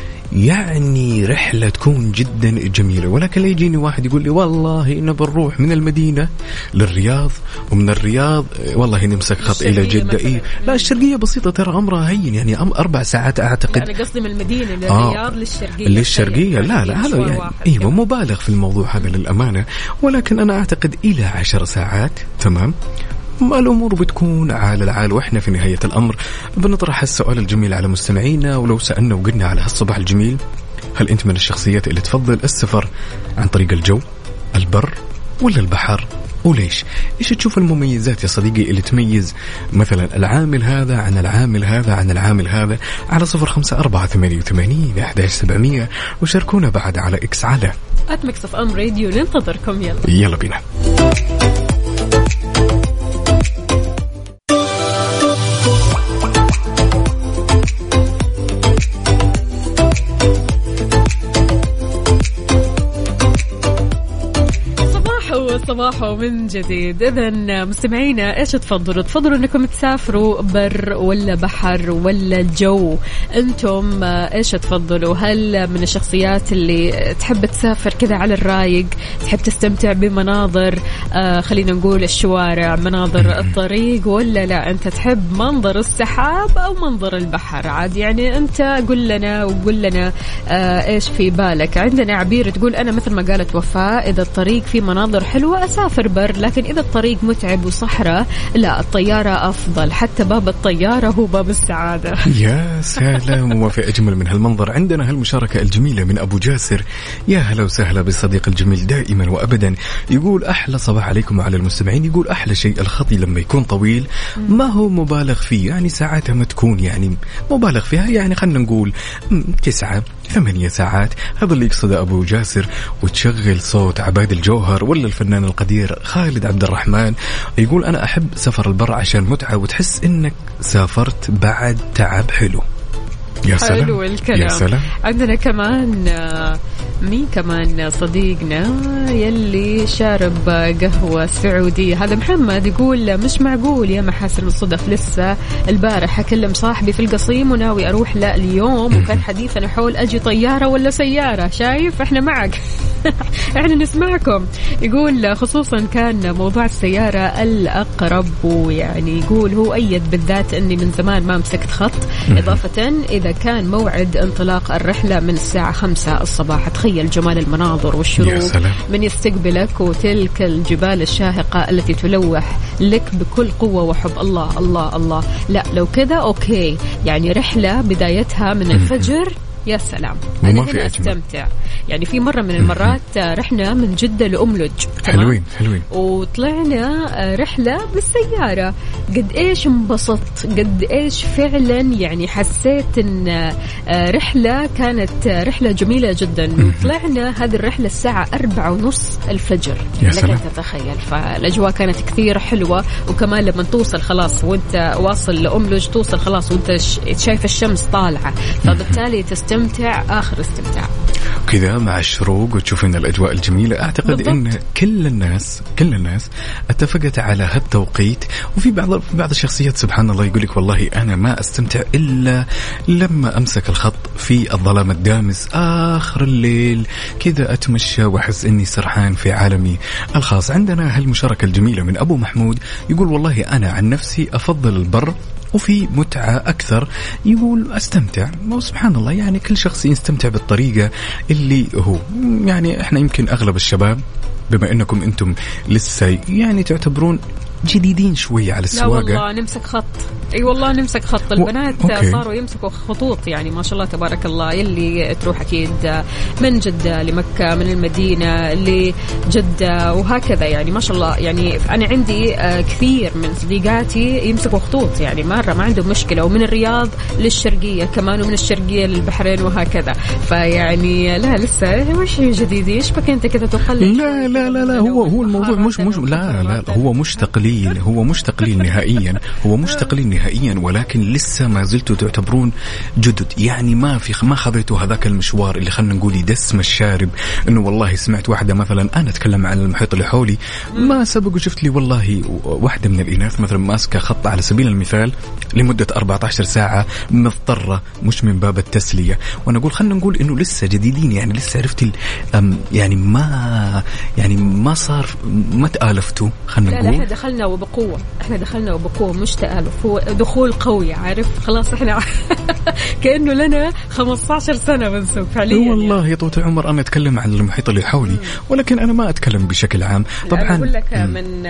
يعني رحلة تكون جدا جميلة. ولكن لا يجيني واحد يقول لي والله إنه بنروح من المدينة للرياض ومن الرياض والله نمسك خط إلى جدة. لا الشرقية بسيطة ترى أمرها هين، يعني 4 ساعات أعتقد.
أنا قصدي من المدينة للرياض
للشرقية لا هذا يعني أيوة مبالغ في الموضوع هذا للأمانة. ولكن أنا أعتقد إلى 10 ساعات تمام الأمور بتكون على العال. وإحنا في نهاية الأمر بنطرح السؤال الجميل على مستمعينا، ولو سألنا وقلنا على هالصباح الجميل هل أنت من الشخصيات اللي تفضل السفر عن طريق الجو البر ولا البحر؟ وليش؟ إيش تشوف المميزات يا صديقي اللي تميز مثلا العامل هذا عن العامل هذا عن العامل هذا؟ على 0548811700 وشاركونا بعد على إكس على
@mixfm راديو. ننتظركم.
يلا بينا.
صباحو من جديد. إذن مستمعينا إيش تفضلوا أنكم تسافروا بر ولا بحر ولا الجو؟ أنتم إيش تفضلوا؟ هل من الشخصيات اللي تحب تسافر كذا على الرايق، تحب تستمتع بمناظر خلينا نقول الشوارع، مناظر الطريق، ولا لا أنت تحب منظر السحاب أو منظر البحر؟ عاد يعني أنت قل لنا وقل لنا إيش في بالك. عندنا عبير تقول أنا مثل ما قالت وفاء إذا الطريق في مناظر حلوة أسافر بر، لكن إذا الطريق متعب وصحراء لا الطيارة أفضل، حتى باب الطيارة هو باب السعادة.
يا سلام وفي أجمل من هالمنظر. عندنا هالمشاركة الجميلة من أبو جاسر، يا هلا وسهلا بالصديق الجميل دائما وأبدا. يقول أحلى صباح عليكم على المستمعين. يقول أحلى شيء الخطي لما يكون طويل ما هو مبالغ فيه، يعني ساعاتها ما تكون يعني مبالغ فيها، يعني خلنا نقول 9-8 ساعات. هذا اللي يقصده أبو جاسر. وتشغل صوت عباد الجوهر ولا الفنان القدير خالد عبد الرحمن. يقول أنا أحب سفر البر عشان متعة وتحس إنك سافرت بعد تعب حلو. يا سلام.
حلو الكلام.
يا سلام.
عندنا كمان مين كمان صديقنا يلي شارب قهوة سعودية، هذا محمد. يقول مش معقول يا محاسن الصدف، لسه البارح أكلم صاحبي في القصيم وناوي أروح لا اليوم، وكان حديثنا حول أجي طيارة ولا سيارة. شايف إحنا معك إحنا نسمعكم. يقول خصوصا كان موضوع السيارة الأقرب، ويعني يقول هو أيد بالذات أني من زمان ما مسكت خط، إضافة إذا كان موعد انطلاق الرحلة من الساعة 5 الصباح. تخيل جمال المناظر والشروق من يستقبلك، وتلك الجبال الشاهقة التي تلوح لك بكل قوة وحب. الله الله الله. لا لو كذا أوكي، يعني رحلة بدايتها من الفجر يا سلام. أنا هنا أستمتع. يعني في مرة من المرات رحنا من جدة لأملج،
حلوين
وطلعنا رحلة بالسيارة. قد إيش انبسطت، قد إيش فعلا يعني حسيت إن رحلة كانت رحلة جميلة جدا. وطلعنا هذه الرحلة الساعة 4:30 الفجر، لك تتخيل. فالأجواء كانت كثير حلوة. وكمان لما توصل خلاص وانت واصل لأملج، توصل خلاص وانت شايف الشمس طالعة، فبالتالي تستمتع آخر استمتاع
كذا مع الشروق وتشوفين الأجواء الجميلة. أعتقد
بالضبط.
إن كل الناس اتفقت على هالتوقيت. وفي بعض الشخصيات سبحان الله يقولك والله أنا ما أستمتع إلا لما أمسك الخط في الظلام الدامس آخر الليل كذا، أتمشى وأحس إني سرحان في عالمي الخاص. عندنا هالمشاركة الجميلة من أبو محمود يقول والله أنا عن نفسي أفضل البر وفي متعة أكثر. يقول أستمتع. وسبحان الله يعني كل شخص يستمتع بالطريقة اللي هو. يعني إحنا يمكن أغلب الشباب بما أنكم أنتم لسه يعني تعتبرون جديدين شوية على السواقة.
لا والله نمسك خط. اي والله نمسك خط. البنات صاروا يمسكوا خطوط يعني ما شاء الله تبارك الله. يلي تروح أكيد من جدة لمكة، من المدينة لجدة وهكذا يعني ما شاء الله. يعني أنا عندي كثير من صديقاتي يمسكوا خطوط يعني مرة ما عندهم مشكلة. ومن الرياض للشرقية كمان، ومن الشرقية للبحرين وهكذا. فيعني لا لسه وش جديدين. إيش بك أنت كذا تقلل؟
لا لا لا لا هو الموضوع مش لا هو مش تقليل. هو مش تقليل نهائيا. هو مش تقليل نهائيا، ولكن لسه ما زلتوا تعتبرون جدد. يعني ما خذيتوا هذاك المشوار اللي خلنا نقول يدسم الشارب. انه والله سمعت واحدة مثلا، انا اتكلم عن المحيط اللي حولي، ما سبق وشفت لي والله واحدة من الإناث مثلا ماسكة خط على سبيل المثال لمدة 14 ساعة مضطرة، مش من باب التسلية. وانا اقول خلنا نقول انه لسه جديدين يعني لسه عرفت يعني ما صار ما تآلفتوا. خلنا نقول
احنا دخلنا وبقوة مش تآلف. هو دخول قوي عارف. خلاص احنا كأنه لنا 15 سنة بنسوق فعليا.
والله يا طويل العمر أنا أتكلم عن المحيط اللي حولي، ولكن أنا ما أتكلم بشكل عام. طبعا
أنا أقول لك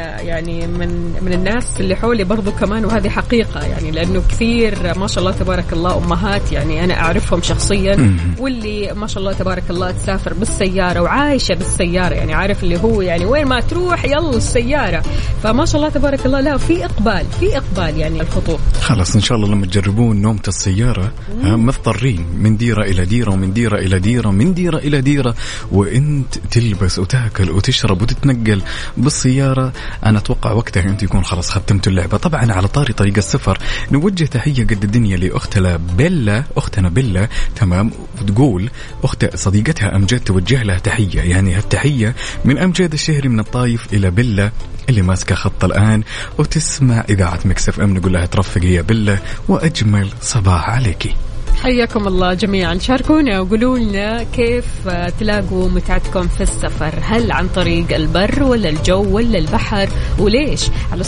من الناس اللي حولي برضو كمان، وهذه حقيقة يعني لأنه كثير ما شاء الله تبارك الله أمهات يعني أنا أعرفهم شخصيا واللي ما شاء الله تبارك الله تسافر بالسيارة وعايشة بالسيارة. يعني عارف اللي هو يعني وين ما تروح يلا السيارة. فما شاء الله تبارك الله لا في إقبال يعني الخطوط.
خلاص إن شاء الله لما تجربون نومة السيارة مضطرين من ديرة إلى ديرة ومن ديرة إلى ديرة من ديرة إلى ديرة، وأنت تلبس وتأكل وتشرب وتتنقل بالسيارة. أنا أتوقع وقتها أنت يكون خلاص ختمت اللعبة. طبعا على طريق السفر نوجه تحية قد الدنيا لأختنا بيلا تمام. وتقول أخت صديقتها أمجد توجه لها تحية. يعني هالتحية من أمجد الشهري من الطايف إلى بيلا اللي ماسكة خط الآن وتسمع إذاعة ميكس اف ام. نقول لها ترفقي يا بيلا وأجمل صباح عليكي.
حياكم الله جميعا. شاركونا وقولوا لنا كيف تلاقوا متعتكم في السفر. هل عن طريق البر ولا الجو ولا البحر وليش؟ على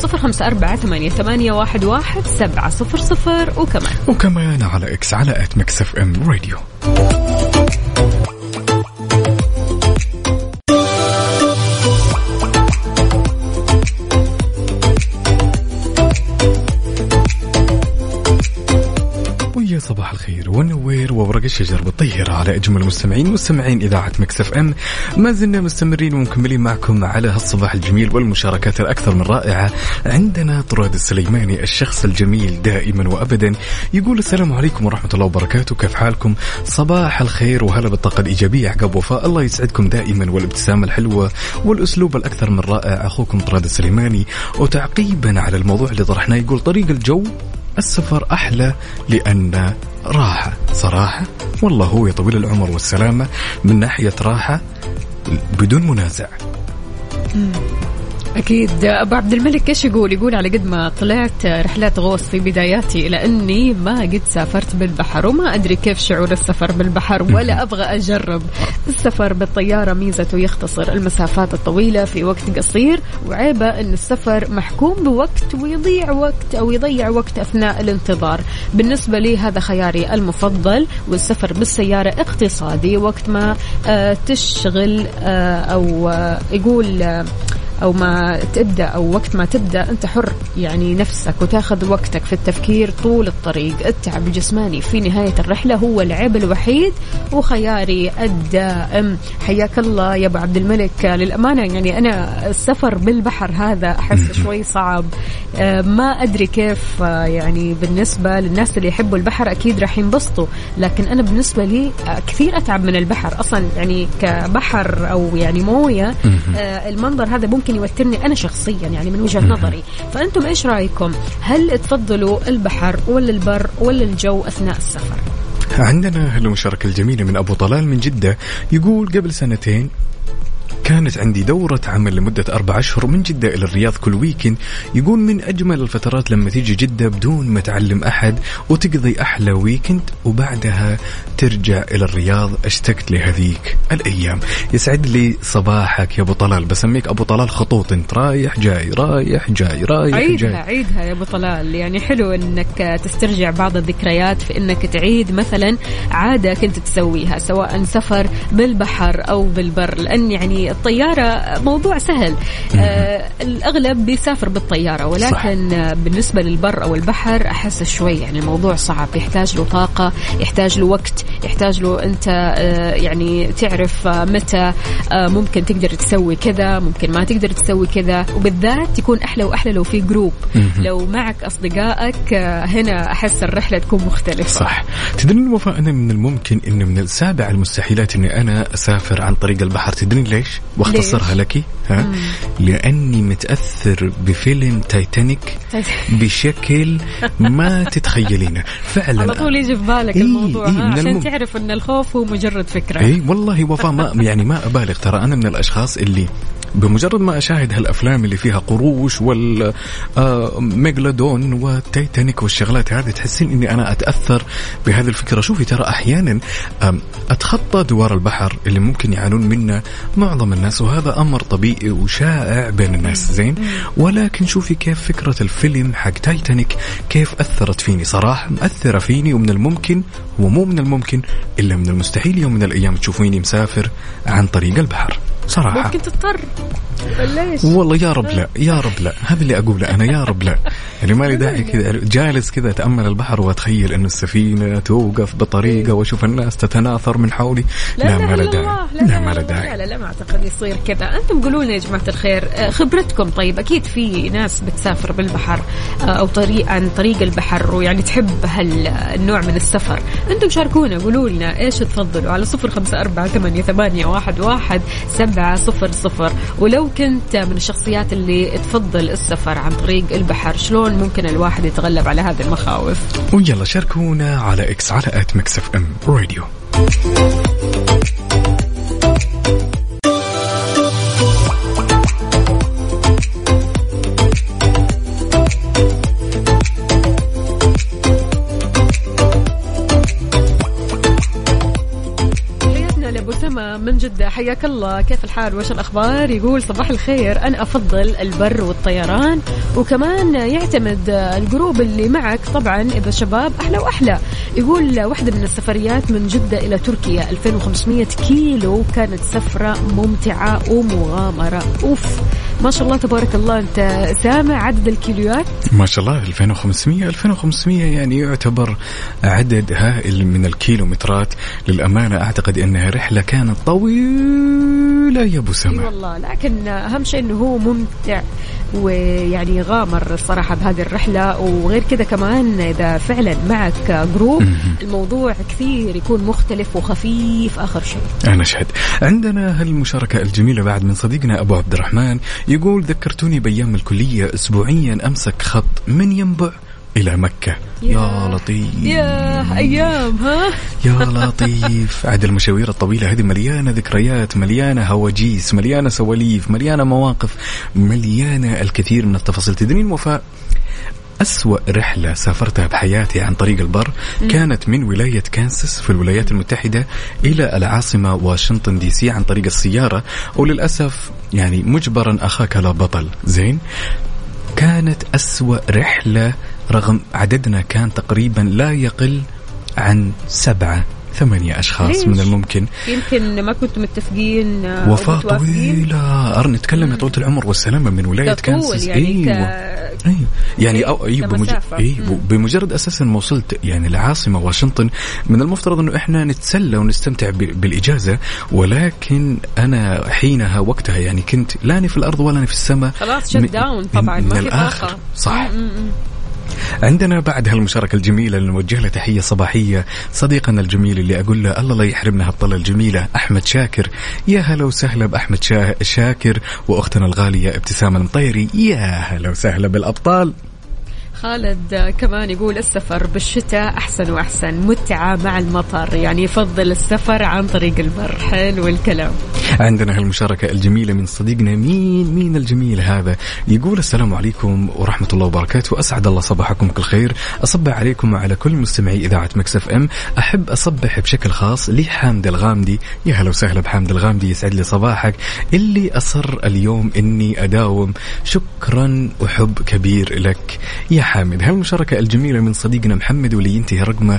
0548811700 وكمان على إكس على @ميكس اف ام راديو. صباح الخير والنوير وورق الشجر بالطيرة على أجمل مستمعين إذاعة ميكس اف ام. ما زلنا مستمرين ومكملين معكم على هالصباح الجميل والمشاركات الأكثر من رائعة. عندنا طراد السليماني الشخص الجميل دائما وأبدا يقول السلام عليكم ورحمة الله وبركاته، كيف حالكم؟ صباح الخير وهلا بالطاقة الإيجابية عقاب وفاء. الله يسعدكم دائما والابتسامة الحلوة والأسلوب الأكثر من رائع. أخوكم طراد السليماني. وتعقيبا على الموضوع اللي طرحناه يقول طريق الجو السفر أحلى لأن راحة. صراحة والله هو يا طويل العمر والسلامة من ناحية راحة بدون منازع. أكيد. أبو عبد الملك إيش يقول على قد ما طلعت رحلات غوص في بداياتي إلى أني ما قد سافرت بالبحر وما أدري كيف شعور السفر بالبحر ولا أبغى أجرب. السفر بالطيارة ميزته يختصر المسافات الطويلة في وقت قصير، وعيبة أن السفر محكوم بوقت ويضيع وقت أثناء الانتظار. بالنسبة لي هذا خياري المفضل. والسفر بالسيارة اقتصادي وقت ما تشغل أو يقول أو ما تبدأ أو وقت ما تبدأ أنت حر يعني نفسك وتاخذ وقتك في التفكير طول الطريق. التعب الجسماني في نهاية الرحلة هو العيب الوحيد وخياري الدائم. حياك الله يا أبو عبد الملك. للأمانة يعني أنا السفر بالبحر هذا أحس شوي صعب. ما أدري كيف يعني بالنسبة للناس اللي يحبوا البحر أكيد راح ينبسطوا، لكن أنا بالنسبة لي كثير أتعب من البحر أصلا يعني كبحر أو يعني موية. المنظر هذا ممكن يوترني أنا شخصيا يعني من وجهة نظري. فأنتم إيش رأيكم؟ هل تفضلوا البحر ولا البر ولا الجو أثناء السفر؟
عندنا المشاركة الجميلة من أبو طلال من جدة، يقول قبل 2 سنين كانت عندي دورة عمل لمدة 4 أشهر من جدة إلى الرياض كل ويكند. يقول من أجمل الفترات لما تيجي جدة بدون ما تعلم أحد وتقضي أحلى ويكند وبعدها ترجع إلى الرياض. اشتقت لهذيك الأيام. يسعد لي صباحك يا أبو طلال، بسميك أبو طلال خطوط، انت رايح جاي رايح جاي رايح
عيدها
جاي.
عيدها يا أبو طلال، يعني حلو أنك تسترجع بعض الذكريات في أنك تعيد مثلا عادة كنت تسويها، سواء سفر بالبحر أو بالبر، لأن يعني الطيارة موضوع سهل. الأغلب بيسافر بالطيارة، ولكن بالنسبة للبر أو البحر أحس شوي يعني الموضوع صعب، يحتاج له طاقة، يحتاج له وقت، يحتاج له أنت يعني تعرف متى ممكن تقدر تسوي كذا، ممكن ما تقدر تسوي كذا، وبالذات تكون أحلى وأحلى لو في جروب، لو معك أصدقائك هنا أحس الرحلة تكون مختلفة.
صح. تدرين وفاء أنا من الممكن إنه من السابع المستحيلات إني أنا أسافر عن طريق البحر. تدرين ليش؟ واختصرها لك لأني متأثر بفيلم تايتانيك بشكل ما تتخيلينه فعلا.
على طول يجي في بالك الموضوع عشان تعرف أن الخوف هو مجرد فكرة.
والله وفاء ما يعني ما أبالغ، ترى أنا من الأشخاص اللي بمجرد ما أشاهد هالأفلام اللي فيها قروش والميغلودون والتايتانيك والشغلات هذه تحسين إني أنا أتأثر بهذه الفكرة. شوفي ترى أحيانا أتخطى دوار البحر اللي ممكن يعانون منه معظم الناس، وهذا أمر طبيعي وشائع بين الناس زين، ولكن شوفي كيف فكرة الفيلم حق تايتانيك كيف أثرت فيني، صراحة مأثرة فيني، ومن الممكن ومو من الممكن إلا من المستحيل يوم من الأيام تشوفيني مسافر عن طريق البحر صراحة.
ممكن تضطر. ليش؟
والله يا رب لا، يا رب لا، هذا اللي أقوله أنا، يا رب لا. يعني ما لي داعي كذا جالس كذا أتأمل البحر وأتخيل إنه السفينة توقف بطريقة وأشوف الناس تتناثر من حولي. لا ما له داعي، لا ما له داعي.
لا ما أعتقد يصير كذا. أنتم قولوا لنا يا جماعة الخير خبرتكم. طيب أكيد في ناس بتسافر بالبحر أو عن طريق البحر ويعني تحب هالنوع من السفر. أنتم شاركونا، قولوا لنا إيش تفضلوا على 0548811700. ولو كنت من الشخصيات اللي تفضل السفر عن طريق البحر، شلون ممكن الواحد يتغلب على هذه المخاوف؟
ويلا شاركونا على إكس على @mixfm راديو.
من جدة، حياك الله، كيف الحال وش الأخبار؟ يقول صباح الخير، أنا أفضل البر والطيران، وكمان يعتمد الجروب اللي معك طبعا، إذا شباب أحلى وأحلى. يقول واحدة من السفريات من جدة إلى تركيا 2500 كيلو، كانت سفرة ممتعة ومغامرة. أوف ما شاء الله تبارك الله. أنت سامع عدد الكيلوات؟
ما شاء الله 2500 يعني يعتبر عدد هائل من الكيلومترات. للأمانة أعتقد أنها رحلة كانت طويلة يا أبو سما.
والله لكن أهم شيء أنه هو ممتع، ويعني غامر الصراحة بهذه الرحلة. وغير كذا كمان إذا فعلا معك جروب الموضوع كثير يكون مختلف وخفيف آخر شيء.
أنا أشهد. عندنا هالمشاركة الجميلة بعد من صديقنا أبو عبد الرحمن، يقول ذكرتوني بأيام الكلية، أسبوعيا أمسك خط من ينبع إلى مكة. يا لطيف
يا أيام
يا لطيف. عاد المشاوير الطويلة هذه مليانة ذكريات، مليانة هواجيس، مليانة سواليف، مليانة مواقف، مليانة الكثير من التفاصيل. تدرين وفاء أسوأ رحلة سافرتها بحياتي عن طريق البر كانت من ولاية كانساس في الولايات المتحدة إلى العاصمة واشنطن دي سي عن طريق السيارة، وللأسف يعني مجبرا أخاك لا بطل زين. كانت أسوأ رحلة، رغم عددنا كان تقريبا لا يقل عن 7-8 أشخاص. ليش؟ من الممكن
يمكن ما كنتم متفقين.
وفاة طويلة، نتكلم يا طولة العمر والسلامة من ولاية كانساس. يعني بمجرد أساسا ما وصلت يعني العاصمة واشنطن، من المفترض أنه إحنا نتسلى ونستمتع بالإجازة، ولكن أنا حينها وقتها يعني كنت لاني في الأرض ولا في السماء،
خلاص شت داون طبعا
من الآخر. صح. عندنا بعد هالمشاركة الجميلة اللي نوجه له تحية صباحية صديقنا الجميل اللي أقول له الله لا يحرمنا هالطلة الجميلة، أحمد شاكر. يا هلا وسهلا بأحمد شاكر، وأختنا الغالية ابتسام المطيري. يا هلا وسهلا بالأبطال.
خالد كمان يقول السفر بالشتاء أحسن وأحسن، متعة مع المطر، يعني يفضل السفر عن طريق البر. حلو الكلام.
عندنا هالمشاركة الجميلة من صديقنا مين الجميل هذا، يقول السلام عليكم ورحمة الله وبركاته، أسعد الله صباحكم كل خير، أصبح عليكم وعلى كل مستمعي إذاعة مكس اف ام. أحب أصبح بشكل خاص لحامد الغامدي. يا هلا وسهلا بحامد الغامدي، يسعد لي صباحك، اللي أصر اليوم إني أداوم. شكرا وحب كبير لك يا حامد. هالمشاركة الجميلة من صديقنا محمد واللي ينتهي رقمه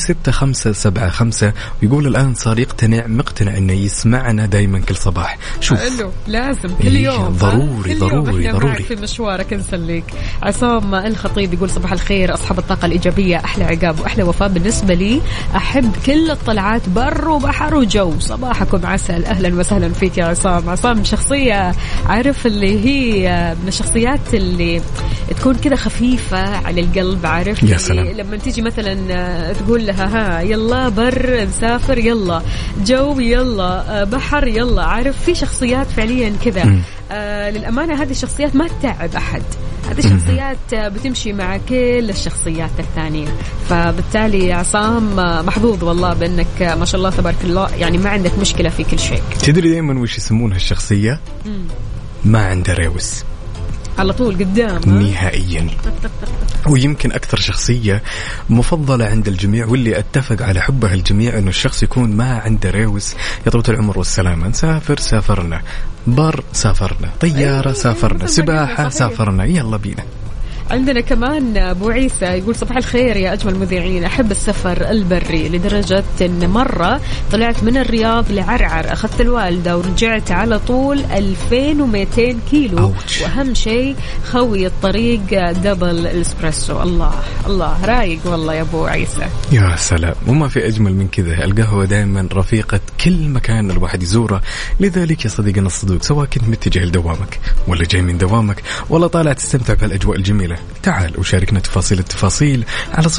ب6575، ويقول الآن صار مقتنع إنه يسمعنا دايما كل صباح. شوف
حلو، لازم كل يوم
ضروري
في مشوارك نسليك. عصام الخطيب يقول صباح الخير أصحاب الطاقة الإيجابية، أحلى عقاب وأحلى وفاء. بالنسبة لي أحب كل الطلعات، بر وبحر وجو. صباحكم عسل. أهلا وسهلا فيك يا عصام شخصية عارف اللي هي من الشخصيات اللي تكون كذا خفيفة على القلب، عارف
يا سلام.
لما تيجي مثلا تقول لها ها يلا بر نسافر، يلا جو، يلا بحر، يلا، عارف في شخصيات فعليا كذا. للأمانة هذه الشخصيات ما تتعب أحد، هذه الشخصيات بتمشي مع كل الشخصيات الثانية. فبالتالي عصام محظوظ والله بأنك ما شاء الله تبارك الله، يعني ما عندك مشكلة في كل شيء.
تدري دائما وش يسمونها الشخصية؟ ما عنده روس،
على طول قدام
نهائيا. ويمكن أكثر شخصية مفضلة عند الجميع واللي أتفق على حبها الجميع إنه الشخص يكون ما عنده روس. يا طويل العمر والسلامة، نسافر سافرنا، بر سافرنا، طيارة سافرنا، سباحة سافرنا، يلا بينا.
عندنا كمان أبو عيسى يقول صباح الخير يا أجمل مذيعين، أحب السفر البري لدرجة أن مرة طلعت من الرياض لعرعر، أخذت الوالدة ورجعت على طول 2200 كيلو.
أوتش.
وأهم شيء خوي الطريق دبل الاسبريسو. الله رايق والله يا أبو عيسى.
يا سلام، وما في أجمل من كذا. القهوة دائما رفيقة كل مكان الواحد يزوره. لذلك يا صديقنا الصدوق، سواء كنت متجه لدوامك ولا جاي من دوامك ولا طالع تستمتع بهالأجواء الجميلة، تعال وشاركنا التفاصيل على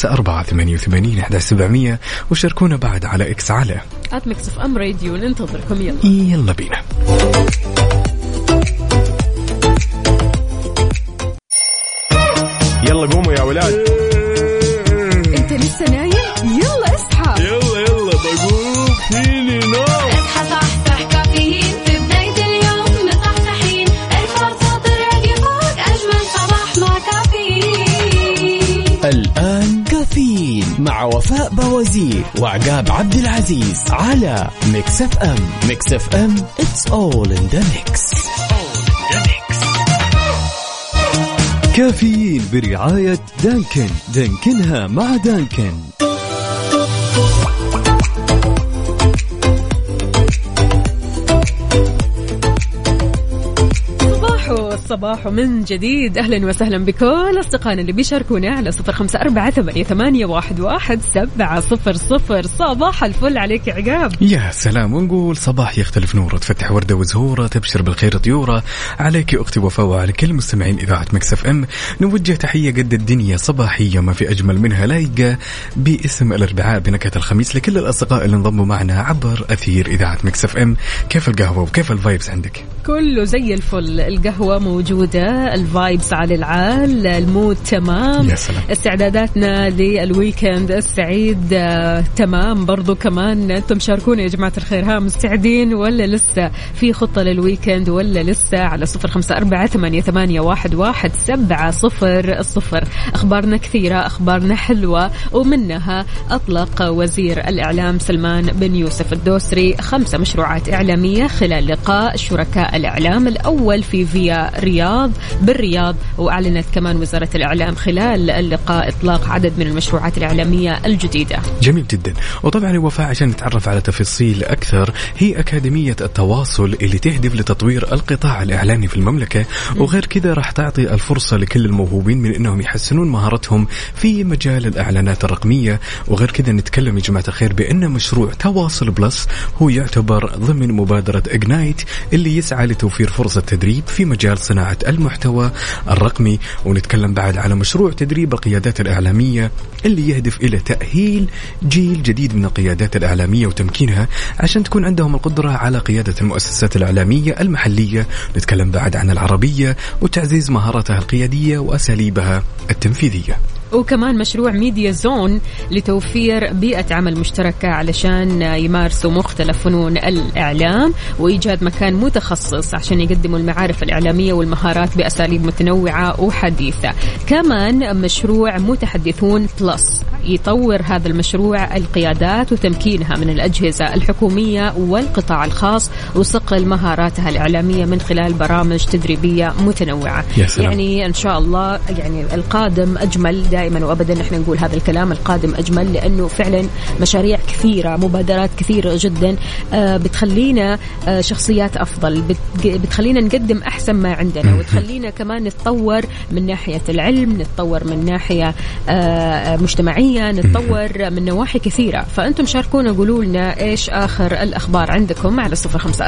0548811700، وشاركونا بعد على إكس على
@mixfm راديو. ننتظركم.
يلا بينا.
يلا قوموا يا ولاد.
انت لسه نايم؟ يلا اصحى.
يلا بقوم فيني نوم.
اصحى صحصح كافيين في بداية اليوم مصحصحين، الفرصة تراك فوق أجمل صباح مع كافيين.
الآن كافيين مع وفاء بوازير وعقاب عبد العزيز على ميكس اف ام. ميكس اف ام it's all in the mix.
كافيين برعاية دانكنها مع دانكن.
الصباح من جديد. أهلا وسهلا بكل أصدقائنا اللي بيشاركونا على 0548811700. صباح الفل عليك يا عقاب.
يا سلام، ونقول صباح يختلف نوره، تفتح وردة وزهورة، تبشر بالخير طيورة عليك أختي وفاء وعلى كل مستمعين إذاعة مكس اف ام. نوجه تحية قد الدنيا صباحية ما في أجمل منها، لايقة باسم الأربعاء بنكهة الخميس لكل الأصدقاء اللي انضموا معنا عبر أثير إذاعة مكس اف ام. كيف القهوة وكيف الفايبس عندك؟
كله زي الفل، القهوة موجودة، الفايبس على العال، المود تمام.
يا سلام.
استعداداتنا للويكند السعيد تمام برضو. كمان انتم شاركونا يا جماعة الخير، ها مستعدين ولا لسه في خطة للويكند ولا لسه؟ على 0548811700. أخبارنا كثيرة، أخبارنا حلوة، ومنها أطلق وزير الإعلام سلمان بن يوسف الدوسري 5 مشروعات إعلامية خلال لقاء شركاء الإعلام الأول في فيا رياض بالرياض. وأعلنت كمان وزارة الإعلام خلال اللقاء إطلاق عدد من المشروعات الإعلامية الجديدة.
جميل جدا. وطبعا وفاء عشان نتعرف على تفاصيل أكثر، هي أكاديمية التواصل اللي تهدف لتطوير القطاع الإعلامي في المملكة، وغير كذا راح تعطي الفرصة لكل الموهوبين من أنهم يحسنون مهارتهم في مجال الإعلانات الرقمية. وغير كذا نتكلم يا جماعة الخير بأن مشروع تواصل بلس هو يعتبر ضمن مبادرة إغنايت اللي يسعى نسعى لتوفير فرصة تدريب في مجال صناعة المحتوى الرقمي، ونتكلم بعد على مشروع تدريب القيادات الإعلامية اللي يهدف إلى تأهيل جيل جديد من القيادات الإعلامية وتمكينها عشان تكون عندهم القدرة على قيادة المؤسسات الإعلامية المحلية. نتكلم بعد عن العربية وتعزيز مهاراتها القيادية وأساليبها التنفيذية.
وكمان مشروع ميديا زون لتوفير بيئة عمل مشتركة علشان يمارسوا مختلف فنون الإعلام وإيجاد مكان متخصص عشان يقدموا المعارف الإعلامية والمهارات بأساليب متنوعة وحديثة. كمان مشروع متحدثون بلس يطور هذا المشروع القيادات وتمكينها من الأجهزة الحكومية والقطاع الخاص وصقل مهاراتها الإعلامية من خلال برامج تدريبية متنوعة. يعني إن شاء الله يعني القادم أجمل. دائما وأبدا نحن نقول هذا الكلام، القادم أجمل، لأنه فعلا مشاريع كثيرة، مبادرات كثيرة جدا بتخلينا شخصيات أفضل، بتخلينا نقدم أحسن ما عندنا، وتخلينا كمان نتطور من ناحية العلم، نتطور من ناحية مجتمعية، نتطور من نواحي كثيرة. فأنتم شاركونا، قولوا لنا إيش آخر الأخبار عندكم على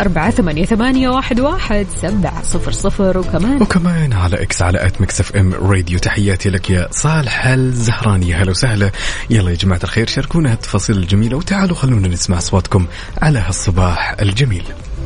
0548811700 وكمان
على إكس على @mixfm راديو. تحياتي لك يا صالح الزهراني، هلا وسهلا. يلا يا جماعة الخير شاركونا التفاصيل الجميلة وتعالوا خلونا نسمع أصواتكم على هالصباح الجميل.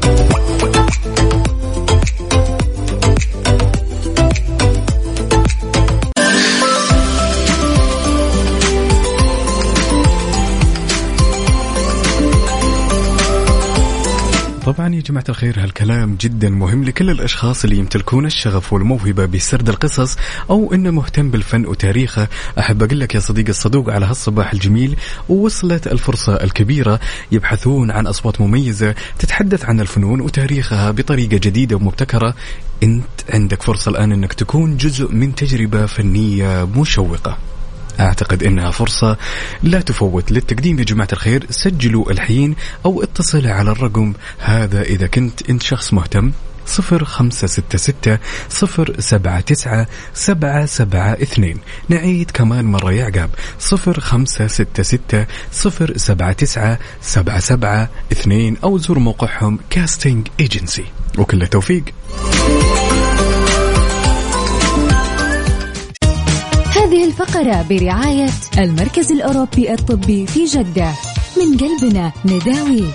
طبعا يا جماعة الخير هالكلام جدا مهم لكل الأشخاص اللي يمتلكون الشغف والموهبة بسرد القصص أو إنه مهتم بالفن وتاريخه. أحب أقول لك يا صديقي الصدوق على هالصباح الجميل ووصلت الفرصة الكبيرة، يبحثون عن أصوات مميزة تتحدث عن الفنون وتاريخها بطريقة جديدة ومبتكرة. أنت عندك فرصة الآن أنك تكون جزء من تجربة فنية مشوقة. أعتقد إنها فرصة لا تفوت. للتقديم يا جماعة الخير سجلوا الحين أو اتصلوا على الرقم هذا إذا كنت أنت شخص مهتم، 0566-079-772. نعيد كمان مرة يا عقاب، 0566-079-772 أو زور موقعهم كاستينج ايجنسي. وكل التوفيق.
هذه الفقرة برعاية المركز الأوروبي الطبي في جدة. من قلبنا نداويك.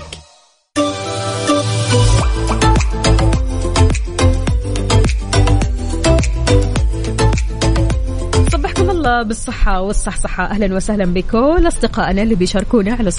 بالصحة والصحصحة. أهلا وسهلا بكل أصدقائنا اللي بيشاركونا على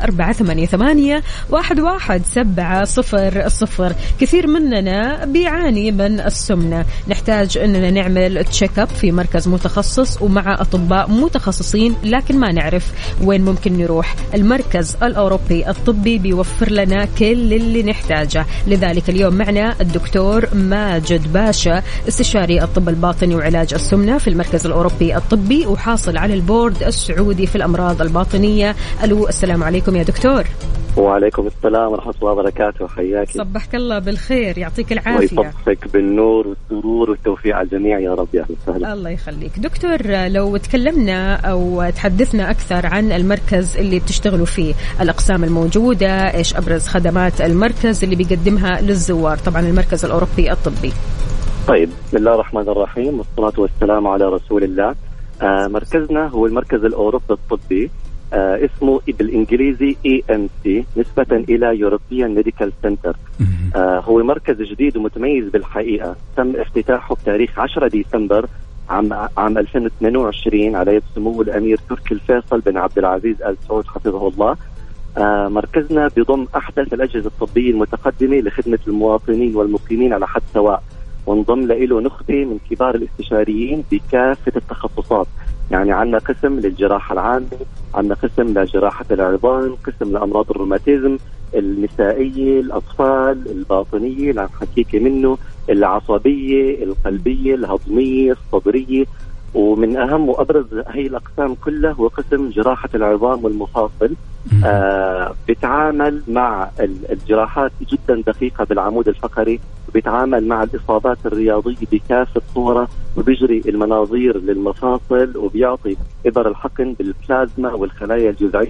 0548811700. كثير مننا بيعاني من السمنة، نحتاج أننا نعمل تشيك اب في مركز متخصص ومع أطباء متخصصين، لكن ما نعرف وين ممكن نروح. المركز الأوروبي الطبي بيوفر لنا كل اللي نحتاجه. لذلك اليوم معنا الدكتور ماجد باشا، استشاري الطب الباطني وعلاج السمنة في المركز الأوروبي الطبي وحاصل على البورد السعودي في الأمراض الباطنية. ألو، السلام عليكم يا دكتور.
وعليكم السلام ورحمة الله وبركاته. حياك،
صبحك الله بالخير، يعطيك العافية.
ويصبحك بالنور والسرور والتوفيق على الجميع يا رب. يا سهلا.
الله يخليك دكتور. لو تكلمنا أو تحدثنا أكثر عن المركز اللي بتشتغلوا فيه، الأقسام الموجودة، إيش أبرز خدمات المركز اللي بيقدمها للزوار؟ طبعا المركز الأوروبي الطبي.
طيب، بسم الله الرحمن الرحيم والصلاة والسلام على رسول الله. مركزنا هو المركز الأوروبي الطبي، اسمه بالإنجليزي EMC نسبة إلى European Medical Center. هو مركز جديد ومتميز بالحقيقة، تم افتتاحه بتاريخ 10 ديسمبر عام 2022 على يد سمو الأمير تركي الفيصل بن عبد العزيز آل سعود حفظه الله. مركزنا بيضم أحدث الأجهزة الطبية المتقدمة لخدمة المواطنين والمقيمين على حد سواء، وانضم له نخبة من كبار الاستشاريين بكافة التخصصات. يعني عندنا قسم للجراحة العامة، عندنا قسم لجراحة العظام، قسم لأمراض الروماتيزم، النسائية، الأطفال، الباطنية اللي عم حكيك منه، العصبية، القلبية، الهضمية، الصدرية. ومن أهم وأبرز هي الأقسام كلها هو قسم جراحة العظام والمفاصل. بيتعامل مع الجراحات جدا دقيقة بالعمود الفقري، وبيتعامل مع الإصابات الرياضية بكافة صورة، وبيجري المناظير للمفاصل، وبيعطي إبر الحقن بالبلازما والخلايا الجذعية.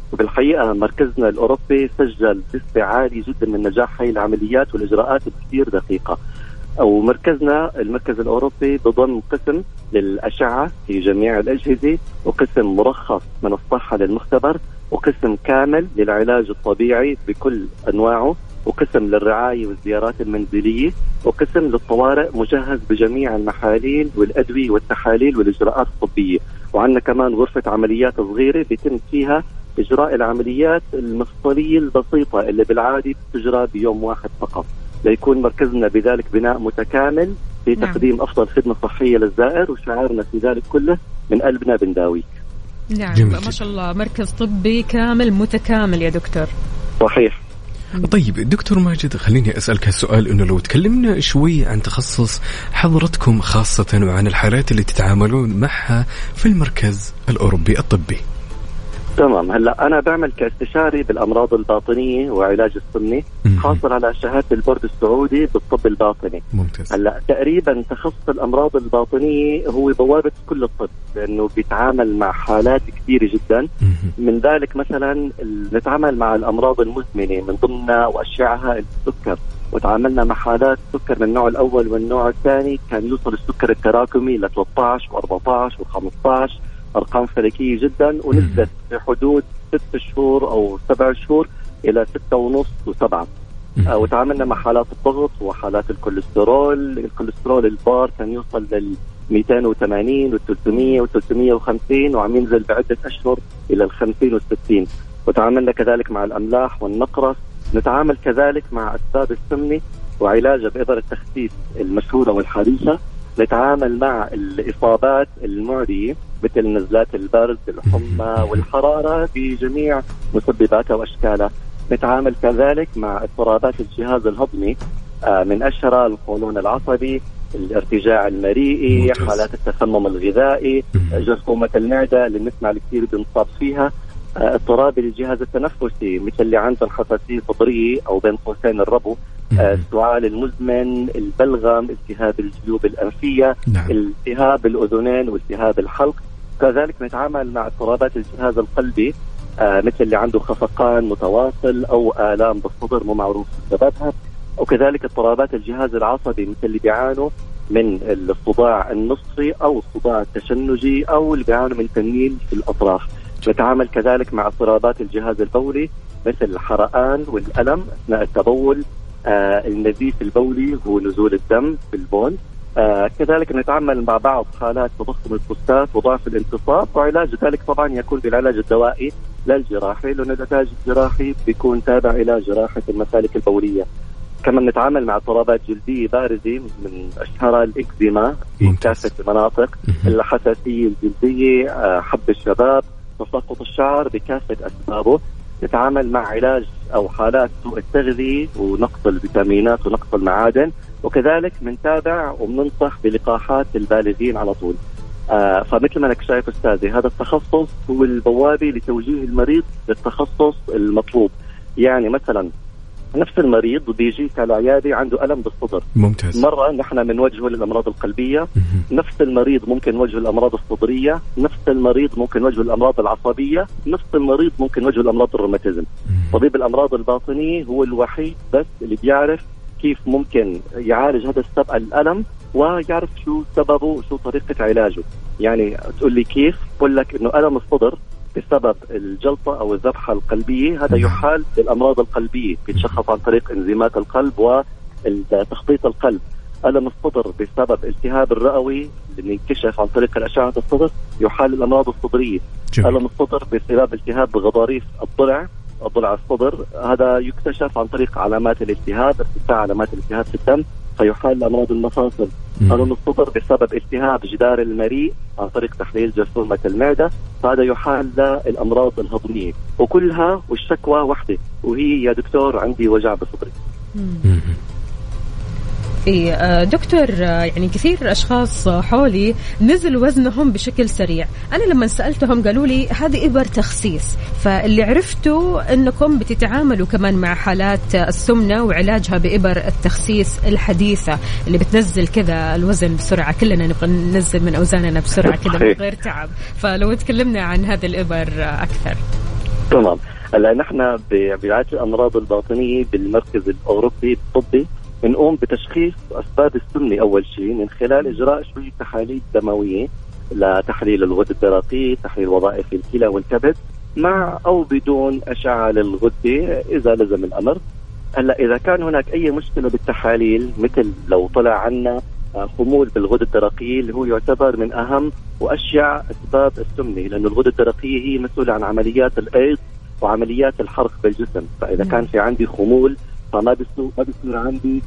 وبالحقيقة مركزنا الأوروبي سجل نسبة عالية جدا من نجاح هاي العمليات والإجراءات كثير دقيقة. ومركزنا المركز الأوروبي بضم قسم للأشعة في جميع الأجهزة، وقسم مرخص من الصحة للمختبر، وقسم كامل للعلاج الطبيعي بكل أنواعه، وقسم للرعاية والزيارات المنزلية، وقسم للطوارئ مجهز بجميع المحاليل والأدوية والتحاليل والإجراءات الطبية. وعندنا كمان غرفة عمليات صغيرة بيتم فيها إجراء العمليات المفصلية البسيطة اللي بالعادة تجرى بيوم واحد فقط، ليكون مركزنا بذلك بناء متكامل في تقديم أفضل خدمة صحية للزائر، وشعارنا في ذلك كله من قلبنا بنداويك.
نعم ما شاء الله، مركز طبي كامل متكامل يا دكتور.
صحيح.
طيب دكتور ماجد، خليني أسألك السؤال، إنه لو تكلمنا شوي عن تخصص حضرتكم خاصة وعن الحالات اللي تتعاملون معها في المركز الأوروبي الطبي.
تمام. هلا أنا بعمل كاستشاري بالأمراض الباطنية وعلاج السمني، حاصل على شهادة البورد السعودي بالطب الباطني.
ممتاز.
هلا تقريبا تخصص الأمراض الباطنية هو بوابة كل الطب، لأنه بيتعامل مع حالات كثيرة جدا. من ذلك مثلا نتعامل مع الأمراض المزمنة، من ضمنها وأشياعها السكر، وتعاملنا مع حالات سكر من النوع الأول والنوع الثاني، كان يوصل السكر التراكمي ل 13 و14 و15، أرقام فلكية جدا، ونزلت في حدود 6 شهور أو 7 شهور إلى 6.5 و7. وتعاملنا مع حالات الضغط وحالات الكوليسترول البار كان يوصل لل 280 و 300 و 350، وعم ينزل بعدة أشهر إلى ال 50 و 60. وتعاملنا كذلك مع الأملاح والنقرس. نتعامل كذلك مع أسباب السمنة وعلاجها بإبر التخسيس المشهورة والحديثة. نتعامل مع الإصابات المعدية مثل نزلات البرد، الحمى والحرارة بجميع مسبباتها وأشكالها. نتعامل كذلك مع اضطرابات الجهاز الهضمي، من أشهرها القولون العصبي، الارتجاع المريئي، حالات التسمم الغذائي، جرثومة المعدة اللي نسمع الكثير بنصاب فيها، اضطراب الجهاز التنفسي مثل اللي عنده حساسية صدرية أو بين قوسين الربو، السعال المزمن، البلغم، التهاب الجيوب الأنفية، التهاب الأذنين والتهاب الحلق. كذلك نتعامل مع اضطرابات الجهاز القلبي، مثل اللي عنده خفقان متواصل أو آلام بالصدر مو معروف سببها. وكذلك اضطرابات الجهاز العصبي مثل اللي بيعانوا من الصداع النصفي أو الصداع التشنجي أو اللي بيعانوا من تنميل في الأطراف. نتعامل كذلك مع اضطرابات الجهاز البولي مثل الحرقان والألم أثناء التبول، النزيف البولي هو نزول الدم بالبول. كذلك نتعامل مع بعض حالات تضخم البروستات وضعف الانتصاب، وعلاج ذلك طبعا يكون بالعلاج الدوائي للجراحي، لأن العلاج الجراحي بيكون تابع إلى جراحة المسالك البولية. كمان نتعامل مع اضطرابات جلدية بارزة، من أشهرها الإكزيما في كافة المناطق، الحساسية الجلدية، حب الشباب، تساقط الشعر بكافة أسبابه. نتعامل مع علاج أو حالات سوء التغذية ونقص الفيتامينات ونقص المعادن، وكذلك منتابع ومننصح بلقاحات البالغين على طول. فمثل ما أنك شايف أستاذي، هذا التخصص هو البوابة لتوجيه المريض للتخصص المطلوب. يعني مثلا نفس المريض بيجيك على العيادة عنده ألم بالصدر،
ممتاز،
مرة نحن بنوجهه للأمراض القلبية، نفس المريض ممكن نوجهه للأمراض الصدرية، نفس المريض ممكن نوجهه للأمراض العصبية، نفس المريض ممكن نوجهه للأمراض الروماتيزم. طبيب الأمراض الباطنية هو الوحيد بس اللي بيعرف كيف ممكن يعالج هذا الألم ويعرف شو سببه وشو طريقة علاجه. يعني تقول لي كيف، بقول لك إنه ألم الصدر بسبب الجلطة أو الذبحة القلبية، هذا يحال للأمراض القلبية، بيتشخص عن طريق إنزيمات القلب وتخطيط القلب. ألم الصدر بسبب التهاب الرئوي اللي ينكشف عن طريق الأشعة الصدر، يحال للأمراض الصدرية. ألم الصدر بسبب التهاب بغضاريف الضلع الصدر، هذا يكتشف عن طريق علامات الالتهاب، ارتفاع علامات الالتهاب في الدم، فيحال لأمراض المفاصل. ألم الصدر بسبب التهاب جدار المريء عن طريق تحليل جرثومة المعدة، فهذا يحال للأمراض الهضمية. وكلها والشكوى واحدة، وهي يا دكتور عندي وجع بصدري.
دكتور، يعني كثير أشخاص حولي نزل وزنهم بشكل سريع. أنا لما سألتهم قالوا لي هذه إبر تخسيس. فاللي عرفته أنكم بتتعاملوا كمان مع حالات السمنة وعلاجها بإبر التخسيس الحديثة اللي بتنزل كذا الوزن بسرعة. كلنا نبغى ننزل من أوزاننا بسرعة كذا من غير تعب. فلو تكلمنا عن هذه الإبر أكثر.
تمام. هلا نحن برعاية الأمراض الباطنية بالمركز الأوروبي الطبي بنقوم بتشخيص أسباب السمنة أول شيء من خلال إجراء شوية تحاليل دموية لتحليل الغدة الدرقية، تحليل وظائف الكلى والكبد، مع أو بدون أشعة للغدة إذا لزم الأمر. هلا إذا كان هناك أي مشكلة بالتحاليل، مثل لو طلع عنا خمول بالغدة الدرقية اللي هو يعتبر من أهم وأشيع أسباب السمنة، لأن الغدة الدرقية هي مسؤولة عن عمليات الأيض وعمليات الحرق بالجسم. فإذا كان في عندي خمول فما بيصير عندي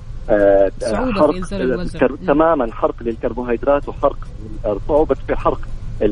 حرق تماما، حرق للكربوهيدرات وحرق صعوبة في حرق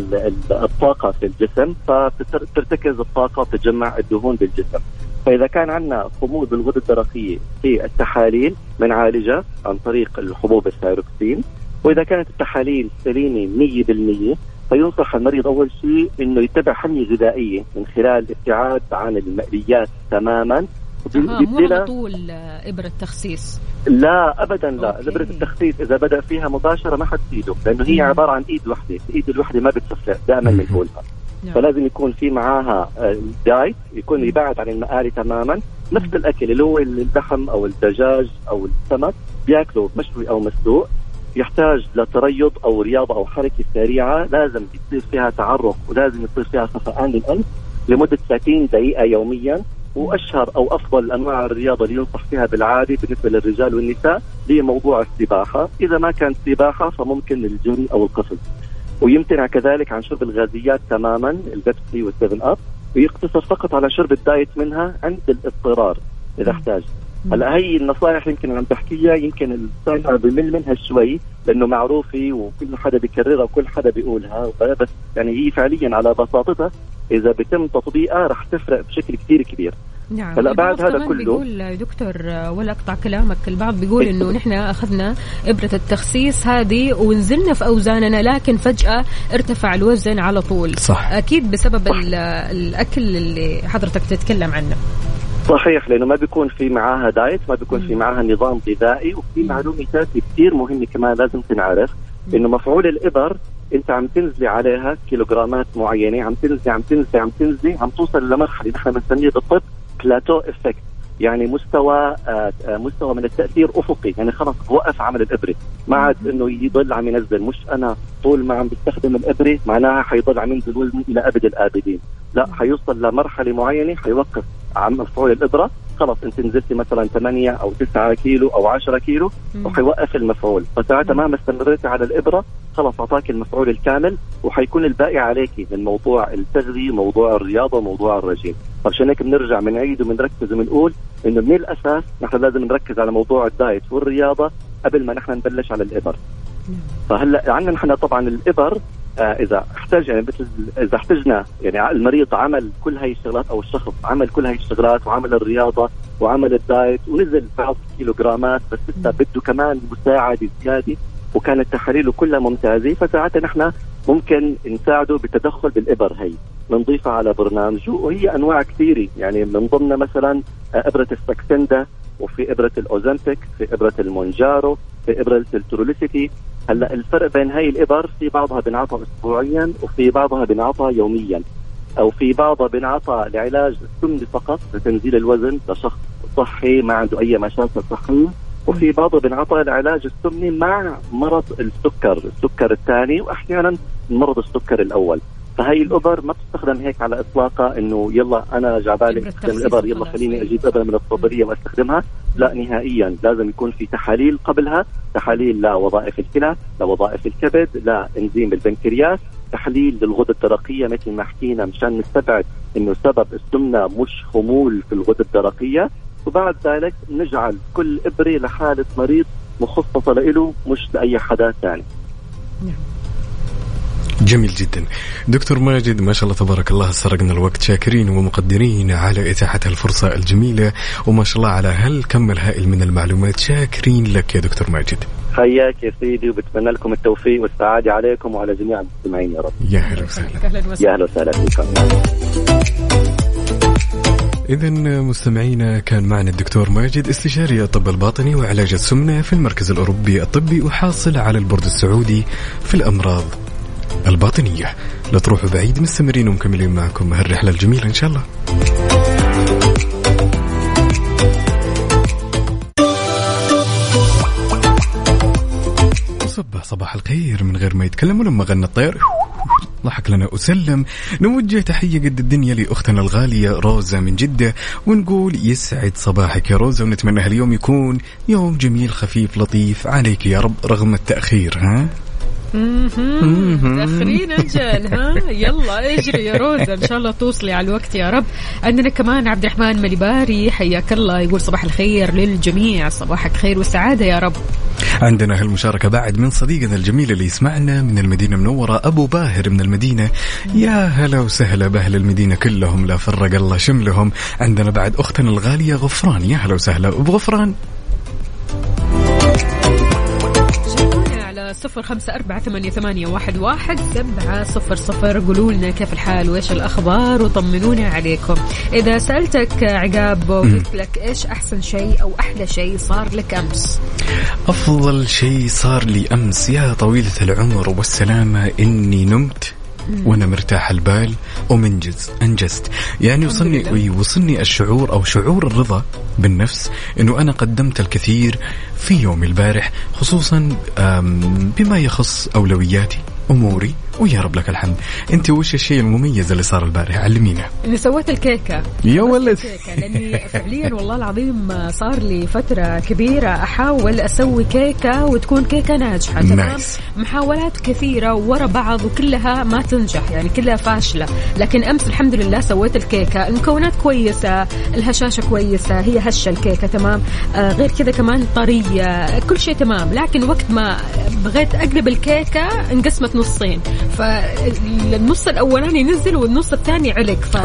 الطاقة في الجسم، فترتكز الطاقة وتتجمع الدهون بالجسم. فإذا كان عندنا خمول بالغدة الدرقية في التحاليل بنعالجها عن طريق الحبوب الثايروكسين. وإذا كانت التحاليل سليمة 100% فينصح المريض أول شيء إنه يتبع حمية غذائية من خلال الابتعاد عن المقليات تماما.
مو على طول إبرة تخسيس؟
لا أبدا، لا. إبرة التخسيس إذا بدأ فيها مباشرة ما حتفيده، لأنه هي عبارة عن إيد وحدة، الإيد الوحدة ما بتصفى دائما من فولها. فلازم يكون في معاها دايت، يكون يبعد عن المقالي تماما. نفس الأكل اللي هو اللحم أو الدجاج أو السمك بياكله مشوي أو مسلوق. يحتاج لتريض أو رياضة أو حركة سريعة، لازم يصير فيها تعرق ولازم يصير فيها صفقان للقلب لمدة 30 دقيقة يوميا. وأشهر أو أفضل أنواع الرياضة اللي ينصح فيها بالعادة بالنسبة للرجال والنساء هي موضوع السباحة. إذا ما كانت سباحة فممكن الجري أو القفز. ويمتنع كذلك عن شرب الغازيات تماما، البيبسي والسيفن أب، ويقتصر فقط على شرب الدايت منها عند الاضطرار إذا احتاج. هلا هي النصائح يمكن عم تحكيها يمكن السامع بمل منها شوي لأنه معروفة وكل حدا بيكررها وكل حدا بيقولها، بس يعني هي فعليا على بساطتها إذا بيتم تطبيقها رح تفرق بشكل كتير كبير.
نعم.
هلا بعد هذا كله
بيقول دكتور، ولا أقطع كلامك، البعض بيقول إنه نحن أخذنا إبرة التخسيس هذه ونزلنا في أوزاننا لكن فجأة ارتفع الوزن على طول.
صح.
أكيد بسبب الأكل اللي حضرتك تتكلم عنه.
صحيح، لأنه ما بيكون في معاها دايت، ما بيكون في معاها نظام غذائي. وفي معلومة ثالثة كتير مهمة كمان لازم تنعرف، إنه مفعول الإبر أنت عم تنزلي عليها كيلوغرامات معينة، عم تنزلي عم توصل لمرحلة نحن بنسميه بالطب بلاتو إفكت، يعني مستوى من التأثير أفقي، يعني خلاص وقف عمل الإبرة، ما عاد إنه يضل عم ينزل. مش أنا طول ما عم بستخدم الإبرة معناها حيضل عم ينزل وزني إلى أبد الآبدين، لا، حيوصل لمرحلة معينة حيوقف عم مفعول الإبرة. خلاص أنت نزلتي مثلا 8 أو 9 كيلو أو 10 كيلو وحيوقف المفعول. فساعتها مهما استمريتي على الإبرة خلاص أعطاك المفعول الكامل، وحيكون الباقي عليكي من موضوع التغذية، موضوع الرياضة، موضوع الرجيم. عشان هيك بنرجع بنعيد وبنركز وبنقول إنه من الأساس نحن لازم نركز على موضوع الدايت والرياضة قبل ما نحن نبلش على الإبر. فهلا عندنا نحن طبعا الإبر إذا احتاج، يعني مثل إذا احتجنا، يعني المريض عمل كل هاي الشغلات أو الشخص عمل كل هاي الشغلات وعمل الرياضة وعمل الدايت ونزل بعض كيلوغرامات، بس لسه بده كمان مساعدة زيادة وكانت تحاليله كلها ممتازة، فساعتها نحن ممكن نساعده بالتدخل بالإبر هي، نضيفها على برنامجه. وهي أنواع كثيرة، يعني من ضمنها مثلا إبرة الساكسندا، وفي إبرة الأوزنتك، في إبرة المونجارو، في إبرة التروليسيتي. هلا الفرق بين هاي الإبر في بعضها بنعطى أسبوعيا وفي بعضها بنعطى يوميا، أو في بعضها بنعطى لعلاج السمنة فقط لتنزيل الوزن لشخص صحي ما عنده أي مشاكل صحية، وفي بعضها بنعطى لعلاج السمنة مع مرض السكر الثاني، وأحيانا مرض السكر الأول. فهي الإبر ما بتستخدم هيك على إطلاقها إنه يلا أنا جعبالي أستخدم الإبر يلا خليني أجيب إبر من الصيدلية وأستخدمها، لا نهائيا. لازم يكون في تحاليل قبلها، تحاليل لوظائف الكلى، لوظائف الكبد، لإنزيم البنكرياس، تحليل للغدة الدرقية مثل ما حكينا مشان نستبعد إنه سبب السمنة مش خمول في الغدة الدرقية. وبعد ذلك نجعل كل إبرة لحالة مريض مخصصة له مش لأي حدا ثاني.
جميل جدا دكتور ماجد، ما شاء الله تبارك الله سرقنا الوقت. شاكرين ومقدرين على إتاحة الفرصة الجميلة، وما شاء الله على هالكم الهائل من المعلومات. شاكرين لك يا دكتور ماجد.
حياك يا سيدي، وبتمنى لكم التوفيق والسعادة عليكم وعلى جميع المستمعين يا رب.
يا هلا وسهلا.
يا هلا وسهلا فيكم.
إذن مستمعينا، كان معنا الدكتور ماجد، استشاري الطب الباطني وعلاج السمنة في المركز الأوروبي الطبي، وحاصل على البورد السعودي في الأمراض الباطنية. لا تروحوا بعيد، مستمرين ومكملين معكم هالرحلة الجميلة إن شاء الله. صباح الخير من غير ما يتكلم، ولما غنى الطير ضحك لنا وسلم. نوجه تحية قد الدنيا لأختنا الغالية روزا من جدة، ونقول يسعد صباحك يا روزا، ونتمنى هاليوم يكون يوم جميل خفيف لطيف عليك يا رب رغم التأخير. ها
متأخرين أجل، ها يلا اجري يا روزا، إن شاء الله توصلي على الوقت يا رب. عندنا كمان عبد الرحمن مليباري، حياك الله، يقول صباح الخير للجميع، صباحك خير والسعادة يا رب.
عندنا هالمشاركة بعد من صديقنا الجميل اللي يسمعنا من المدينة المنورة، أبو باهر من المدينة. يا هلا وسهلا بأهل المدينة كلهم، لا فرق الله شملهم. عندنا بعد أختنا الغالية غفران، يا هلا وسهلا أبو غفران.
0548811700. قولوا لنا كيف الحال وإيش الأخبار وطمنونا عليكم. إذا سألتك عقاب وقلت لك إيش أحسن شيء أو أحلى شيء صار لك أمس؟
أفضل شيء صار لي أمس يا طويلة العمر والسلامة إني نمت وأنا مرتاح البال أنجزت. يعني وصلني الشعور أو شعور الرضا بالنفس إنه أنا قدمت الكثير في يوم البارح، خصوصا بما يخص أولوياتي أموري، ويا رب لك الحمد. أنت وش الشيء المميز اللي صار البارح؟ علمينا.
اللي سويت الكيكة
يا ولد،
لأني فعليا والله العظيم صار لي فترة كبيرة أحاول أسوي كيكة وتكون كيكة ناجحة. تمام، محاولات كثيرة ورا بعض وكلها ما تنجح، يعني كلها فاشلة. لكن أمس الحمد لله سويت الكيكة، المكونات كويسة، الهشاشة كويسة، هي هشة الكيكة تمام، غير كذا كمان طرية، كل شيء تمام. لكن وقت ما بغيت أقلب الكيكة انقسمت نصين، فالنص الأولاني نزل والنص الثاني علق.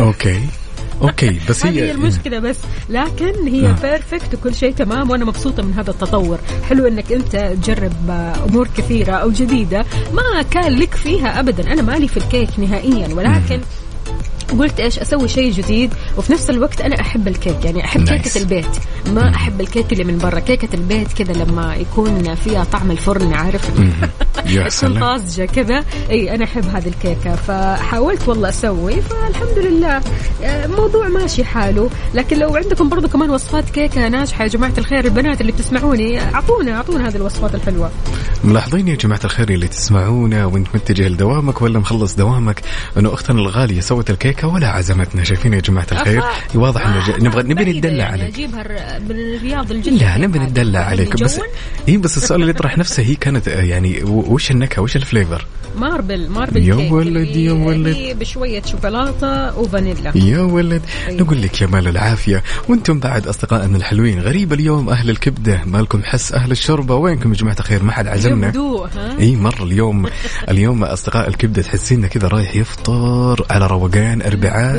أوكي بس
هي المشكلة بس، لكن هي بيرفكت وكل شيء تمام، وأنا مبسوطة من هذا التطور. حلو إنك أنت تجرب أمور كثيرة أو جديدة ما كان لك فيها أبدا. أنا مالي في الكيك نهائيا، ولكن قلت إيش أسوي شيء جديد، وفي نفس الوقت أنا أحب الكيك، يعني أحب كيكة البيت، ما أحب الكيك اللي من برا. كيكة البيت كذا لما يكون فيها طعم الفرن، عارف تكون طازجة كذا، أي أنا أحب هذه الكيكة. فحاولت والله أسوي، فالحمد لله موضوع ماشي حاله. لكن لو عندكم برضو كمان وصفات كيكة ناجحة يا جماعة الخير، البنات اللي بتسمعوني أعطونا هذه الوصفات الحلوة.
ملاحظين يا جماعة الخير اللي تسمعونا وانت متجه لدوامك ولا مخلص دوامك، أنه أختنا الغالية سوت الكيكة ولا عزمتنا. شايفين يا جماعة الخير؟ واضح إنه نبغى نتدلع عليك.
نجيبها من الرياض الجديد.
لا نبغى نتدلع عليك بس السؤال اللي يطرح نفسه هي كانت يعني وش النكهة وش الفليفر؟
ماربل
يا ولد يا ولد،
بشوية شوكولاتة وفانيلا.
يا ولد نقول لك يا مال العافية. وانتم بعد أصدقائنا الحلوين. غريب اليوم أهل الكبدة مالكم حس، أهل الشوربة وينكم يا جماعة الخير؟ ما حد عزمنا. اي مرة اليوم أصدقاء الكبدة تحسيننا كذا رايح يفطر على روقان أربعاء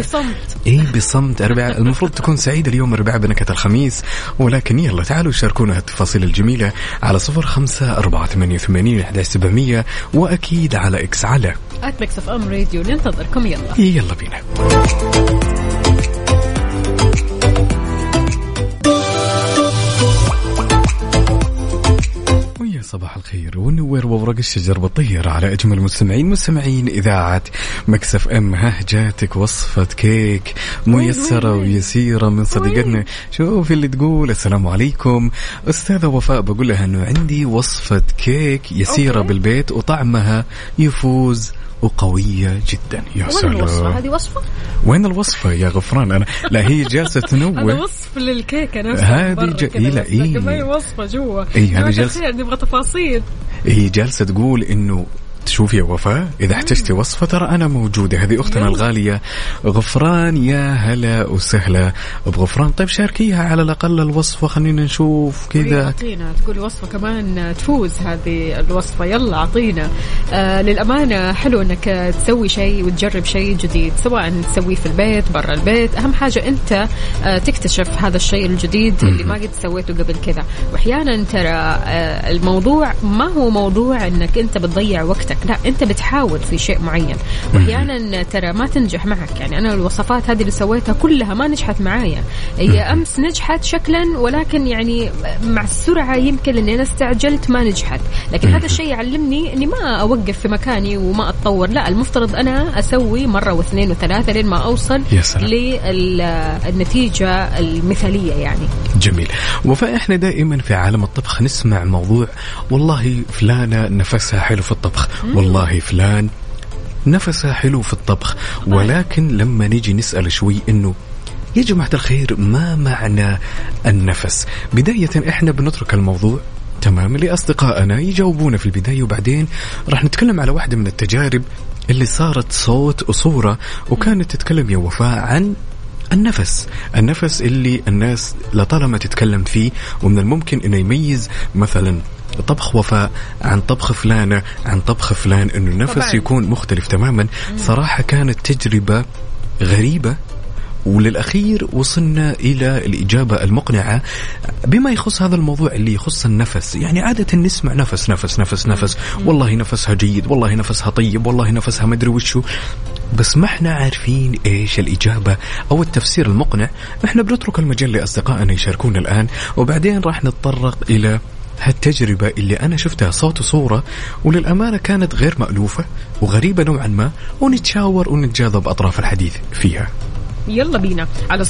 بصمت أربعاء. المفروض تكون سعيدة اليوم أربعاء بنكهة الخميس، ولكن يلا تعالوا شاركونا التفاصيل الجميلة على 0548811700، وأكيد على إكس على
@mixfm راديو. ننتظركم،
يلا بينا. صباح الخير ونور وورق الشجر بطير على أجمل مستمعين إذاعة مكس اف ام. جاتك وصفة كيك ميسرة ويسيرة من صديقتنا. شوف اللي تقول السلام عليكم أستاذة وفاء، بقول لها أنه عندي وصفة كيك يسيرة بالبيت وطعمها يفوز وقوية جدا. يا سلام،
هذه وصفة؟
وين الوصفة يا غفران؟ أنا لا هي جالسة تنوع.
هذا وصف للكيكة
هذه
ما هي وصفة جوا.
هذه جالسة
نبغى تفاصيل.
هي جالسة تقول إنه شوفي يا وفاء إذا احتجتي وصفة ترى أنا موجودة. هذه أختنا الغالية غفران، يا هلا وسهلا بغفران. طيب شاركيها على الأقل الوصفة، خلينا نشوف كذا.
أعطينا تقول وصفة كمان تفوز هذه الوصفة. يلا أعطينا. للأمانة حلو أنك تسوي شيء وتجرب شيء جديد، سواء تسويه في البيت برا البيت. أهم حاجة أنت تكتشف هذا الشيء الجديد اللي ما قد سويته قبل كذا. وأحيانا ترى الموضوع ما هو موضوع أنك أنت بتضيع وقتك، نفسك، لا أنت بتحاول في شيء معين وأحيانا ترى ما تنجح معك. يعني أنا الوصفات هذه اللي سويتها كلها ما نجحت معايا، هي أمس نجحت شكلا ولكن يعني مع السرعة يمكن أني أنا استعجلت ما نجحت. لكن هذا الشيء يعلمني أني ما أوقف في مكاني وما أتطور، لا المفترض أنا أسوي مرة واثنين وثلاثة لين ما أوصل للنتيجة المثالية يعني.
جميل. وفاء احنا دائما في عالم الطبخ نسمع موضوع والله فلانة نفسها حلو في الطبخ، والله فلان نفسها حلو في الطبخ، ولكن لما نيجي نسأل شوي إنه يا جماعة الخير ما معنى النفس؟ بداية احنا بنترك الموضوع تمام لأصدقائنا يجاوبونا في البداية، وبعدين راح نتكلم على واحدة من التجارب اللي صارت صوت وصورة وكانت تتكلم يا وفاء عن النفس اللي الناس لطالما تتكلم فيه، ومن الممكن انه يميز مثلا طبخ وفاء عن طبخ فلانة عن طبخ فلان، انه النفس يكون مختلف تماما. صراحة كانت تجربة غريبة، وللأخير وصلنا إلى الإجابة المقنعة بما يخص هذا الموضوع اللي يخص النفس. يعني عادة نسمع نفس نفس نفس نفس، والله نفسها جيد، والله نفسها طيب، والله نفسها مدري وشو، بس ما احنا عارفين ايش الإجابة أو التفسير المقنع. احنا بنترك المجال لأصدقائنا يشاركونا الآن، وبعدين راح نتطرق إلى هالتجربة اللي أنا شفتها صوت وصورة، وللأمانة كانت غير مألوفة وغريبة نوعا ما، ونتشاور ونتجاذب أطراف الحديث فيها.
يلا بينا على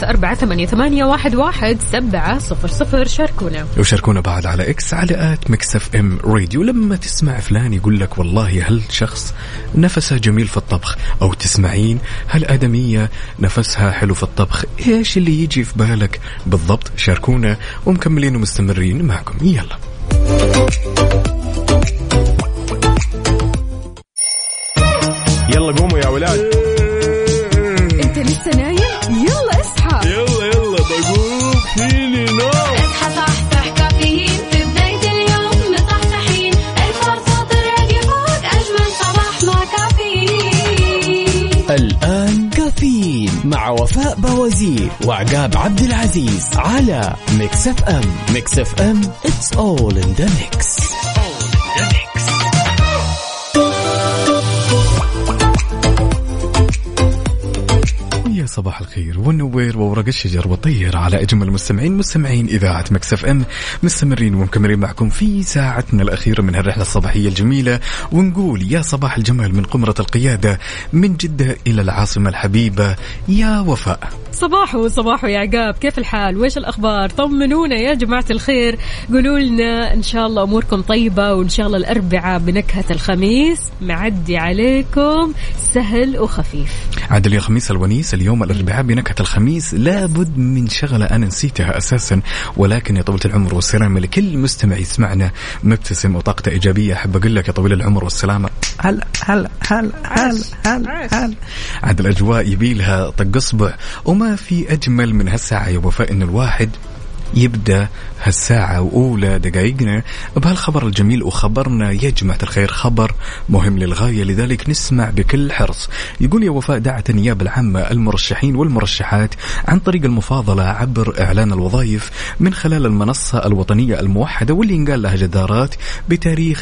0548811700 شاركونا
وشاركونا بعد على إكس على @mixfm radio. لما تسمع فلان يقول لك والله هل شخص نفسه جميل في الطبخ، أو تسمعين هل آدمية نفسها حلو في الطبخ، إيش اللي يجي في بالك بالضبط؟ شاركونا ومكملين ومستمرين معكم. يلا
يلا قوموا يا ولاد.
لسه نايم؟ يلا اصحى.
يلا بقوم فيني نوم.
اصحى صحصح كافيين في بداية اليوم مصحصحين، الفرصة الراديو فوق أجمل صباح مع كافيين.
الآن كافيين مع وفاء بوازير وعقاب عبد العزيز على ميكس اف ام. ميكس اف ام it's all in the mix.
صباح الخير والنوير وورق الشجر وطير على أجمل مستمعين إذاعة ميكس اف ام، مستمرين ومكملين معكم في ساعتنا الأخيرة من هالرحلة الصباحية الجميلة، ونقول يا صباح الجمال من قمرة القيادة من جدة إلى العاصمة الحبيبة يا وفاء.
صباحو يا عقاب، كيف الحال وإيش الأخبار؟ طمنونا يا جماعة الخير، قولوا لنا إن شاء الله أموركم طيبة، وإن شاء الله الأربعاء بنكهة الخميس معدي عليكم سهل وخفيف.
عاد يا خميس الونيس، اليوم الأربعاء بنكهة الخميس لابد من شغلة أنا نسيتها أساسا، ولكن يا طويلة العمر والسلامة لكل مستمع يسمعنا مبتسم وطاقته إيجابية، أحب أقول لك يا طويل العمر والسلامة هلا هلا هلا هلا هلا. عاد الأجواء يبيلها طق أصبع، وما في أجمل من هالساعة يا وفاء إن الواحد يبدأ هالساعة وأولى دقائقنا بهالخبر الجميل. وخبرنا يا جماعة الخير خبر مهم للغاية، لذلك نسمع بكل حرص. يقول يا وفاء دعت النيابة العامة المرشحين والمرشحات عن طريق المفاضلة عبر إعلان الوظائف من خلال المنصة الوطنية الموحدة، واللي ينقال لها جدارات بتاريخ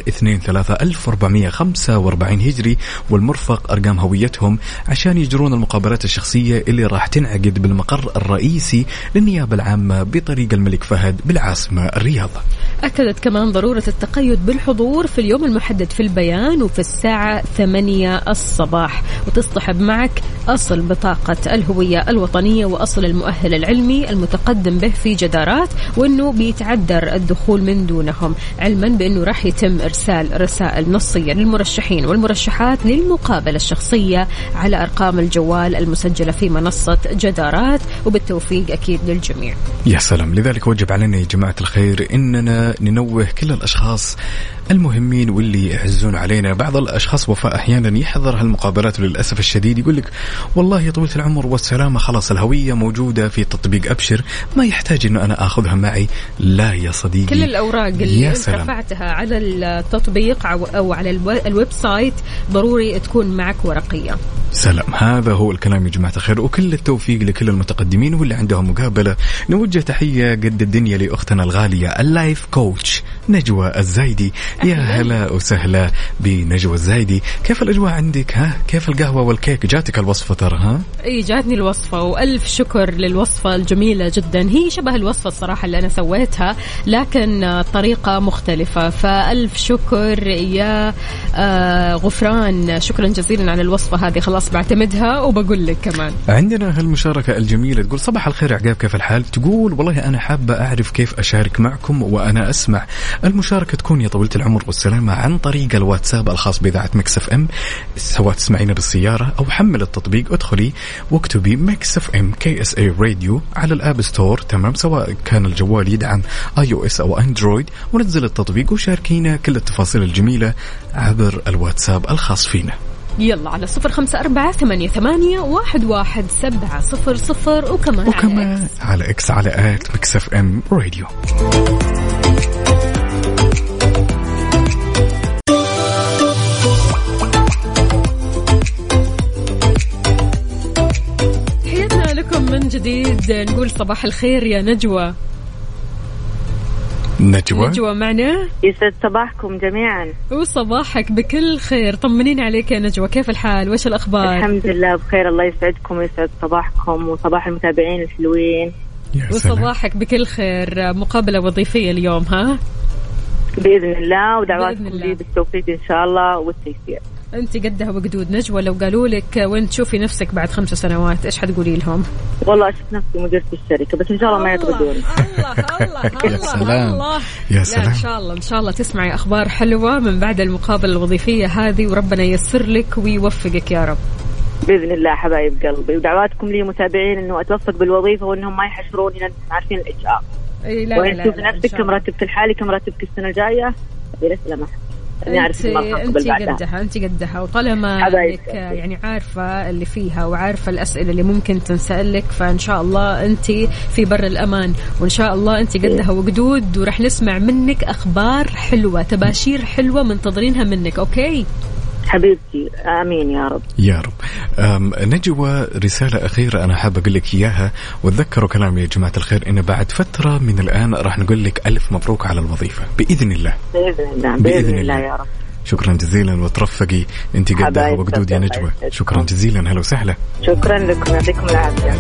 2/3/1445 هجري، والمرفق أرقام هويتهم عشان يجرون المقابلات الشخصية اللي راح تنعقد بالمقر الرئيسي للنيابة العامة بطريق الملك فهد بالعاصمة الرياض.
أكدت كمان ضرورة التقيد بالحضور في اليوم المحدد في البيان وفي الساعة 8 الصباح، وتصطحب معك أصل بطاقة الهوية الوطنية وأصل المؤهل العلمي المتقدم به في جدارات، وأنه بيتعذر الدخول من دونهم، علما بأنه راح يتم إرسال رسائل نصية للمرشحين والمرشحات للمقابلة الشخصية على أرقام الجوال المسجلة في منصة جدارات، وبالتوفيق أكيد للجميع.
يا سلام. لذلك وجب علينا يا جماعة الخير إننا ننوه كل الأشخاص المهمين واللي يعزون علينا. بعض الأشخاص وفاء أحيانا يحضر هالمقابلات وللأسف الشديد يقول لك والله يا طويلة العمر والسلامة خلاص الهوية موجودة في تطبيق أبشر، ما يحتاج إنه أنا أخذها معي. لا يا صديقي،
كل الأوراق اللي رفعتها على التطبيق أو على الويب سايت ضروري تكون معك ورقية.
سلام. هذا هو الكلام يا جماعة الخير، وكل التوفيق لكل المتقدمين واللي عندهم مقابلة. نوجه تحية قد الدنيا لأختنا الغالية اللايف كوتش نجوى الزايدي. يا هلا وسهلا بنجوى الزايدي. كيف الأجواء عندك؟ ها كيف القهوة والكيك؟ جاتك الوصفة ترى؟ ها
اي جاتني الوصفة، وألف شكر للوصفة الجميلة جدا. هي شبه الوصفة الصراحة اللي أنا سويتها لكن طريقة مختلفة، فألف شكر يا غفران، شكرا جزيلا على الوصفة هذه. خلاص بعتمدها وبقول لك كمان.
عندنا هالمشاركة الجميلة تقول صباح الخير عقاب، كيف الحال؟ تقول والله أنا حابة أعرف كيف أشارك معكم وأنا أسمع. المشاركة تكون يا طويلة العمر والسلامة عن طريق الواتساب الخاص بإذاعة ميكس اف ام، سواء تسمعينا بالسيارة أو حمل التطبيق، ادخلي واكتبي ميكس اف ام KSA راديو على الآب ستور، تمام، سواء كان الجوال يدعم iOS أو أندرويد، ونزل التطبيق وشاركينا كل التفاصيل الجميلة عبر الواتساب الخاص فينا.
يلا على 0548811700 وكمان
على إكس على ميكس اف ام راديو.
حياتنا لكم من جديد، نقول صباح الخير يا نجوى. نجوى معنا؟
يسعد صباحكم جميعا.
وصباحك بكل خير، طمنين عليك يا نجوى، كيف الحال؟ وش الأخبار؟
الحمد لله بخير، الله يسعدكم ويسعد صباحكم وصباح المتابعين الحلوين.
وصباحك بكل خير. مقابلة وظيفية اليوم ها؟
بإذن الله، ودعواتكم لي بالتوفيق إن شاء الله والتيسير.
أنت قدها وقدود نجوى. لو قالوا لك وين تشوفي نفسك بعد 5 سنوات إيش حتقولي لهم؟
والله أشوف نفسي مديرة الشركة، بس إن شاء الله ما يطردون.
يا سلام يا سلام.
إن شاء الله تسمعي أخبار حلوة من بعد المقابلة الوظيفية هذه، وربنا ييسر لك ويوفقك يا رب
بإذن الله حبايب قلبي. ودعواتكم لي متابعين إنه أتوفق بالوظيفة وإنهم ما يحشروني لأن عارفين الإجراء. وإنت تشوف نفسك كم راتبك الحالي كم راتبك السنة الجاية بلا سلامة.
أنت قدها وطالما انك يعني عارفة اللي فيها وعارفة الأسئلة اللي ممكن تنسألك، فإن شاء الله أنت في بر الأمان، وإن شاء الله أنت قدها وقدود، ورح نسمع منك أخبار حلوة، تباشير حلوة منتظرينها منك. أوكي
حبيبتي، آمين يا رب
يا رب. نجوى رسالة أخيرة أنا حابة أقول لك إياها، وتذكروا كلامي يا جماعة الخير إن بعد فترة من الآن راح نقول لك ألف مبروك على الوظيفة بإذن الله.
بإذن الله يا رب.
شكرا جزيلا وترفقي، أنت قدها وقدود يا نجوى. شكرا جزيلا، هلا وسهلا.
شكرا لكم، يعطيكم العافية.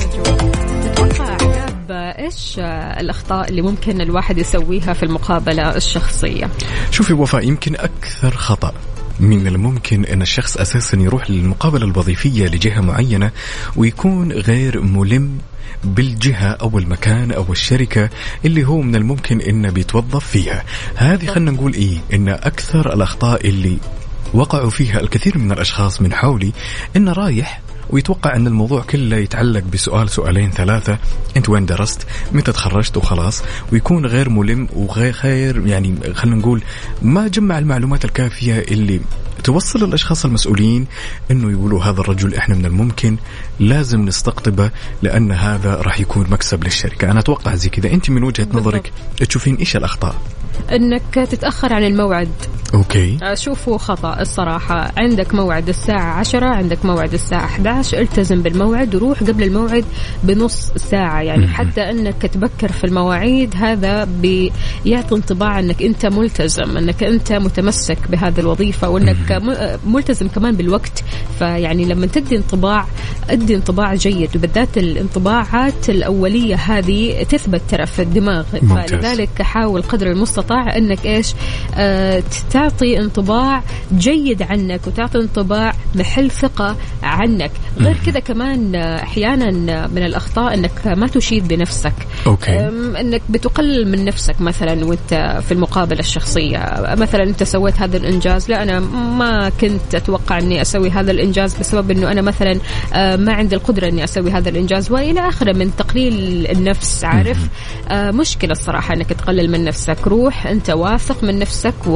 إيش الأخطاء اللي ممكن الواحد يسويها في المقابلة الشخصية؟
شوفي وفاء، يمكن أكثر خطأ من الممكن أن الشخص أساسا يروح للمقابلة الوظيفية لجهة معينة ويكون غير ملم بالجهة أو المكان أو الشركة اللي هو من الممكن أنه بيتوظف فيها. هذه خلنا نقول إن أكثر الأخطاء اللي وقعوا فيها الكثير من الأشخاص من حولي إنه رايح ويتوقع أن الموضوع كله يتعلق بسؤال سؤالين 3، أنت وين درست، متى تخرجت وخلاص، ويكون غير ملم وغير يعني خلنا نقول ما جمع المعلومات الكافية اللي توصل الأشخاص المسؤولين أنه يقولوا هذا الرجل إحنا من الممكن لازم نستقطبه لأن هذا راح يكون مكسب للشركة. أنا أتوقع زي كذا. أنت من وجهة نظرك تشوفين إيش الأخطاء؟
أنك تتأخر عن الموعد.
أوكي.
أشوفه خطأ الصراحة. عندك موعد الساعة 10، عندك موعد الساعة 11، التزم بالموعد وروح قبل الموعد بنص ساعة. يعني حتى أنك تبكر في المواعيد هذا بيعطي انطباع أنك أنت ملتزم، أنك أنت متمسك بهذه الوظيفة، وأنك ملتزم كمان بالوقت. فيعني لما تدي انطباع ادي انطباع جيد، وبالذات الانطباعات الأولية هذه تثبت ترى في الدماغ. فلذلك حاول قدر المستطاع أنك إيش تعطي انطباع جيد عنك وتعطي انطباع محل ثقة عنك. غير كذا كمان أحيانا من الأخطاء أنك ما تشيد بنفسك. أنك بتقلل من نفسك مثلا وانت في المقابلة الشخصية. مثلا أنت سويت هذا الإنجاز، لا أنا ما كنت أتوقع أني أسوي هذا الإنجاز بسبب أنه أنا مثلا ما عندي القدرة أني أسوي هذا الإنجاز، وإلى آخره من تقليل النفس. عارف مشكلة الصراحة أنك تقلل من نفسك. روح أنت واثق من نفسك، واثق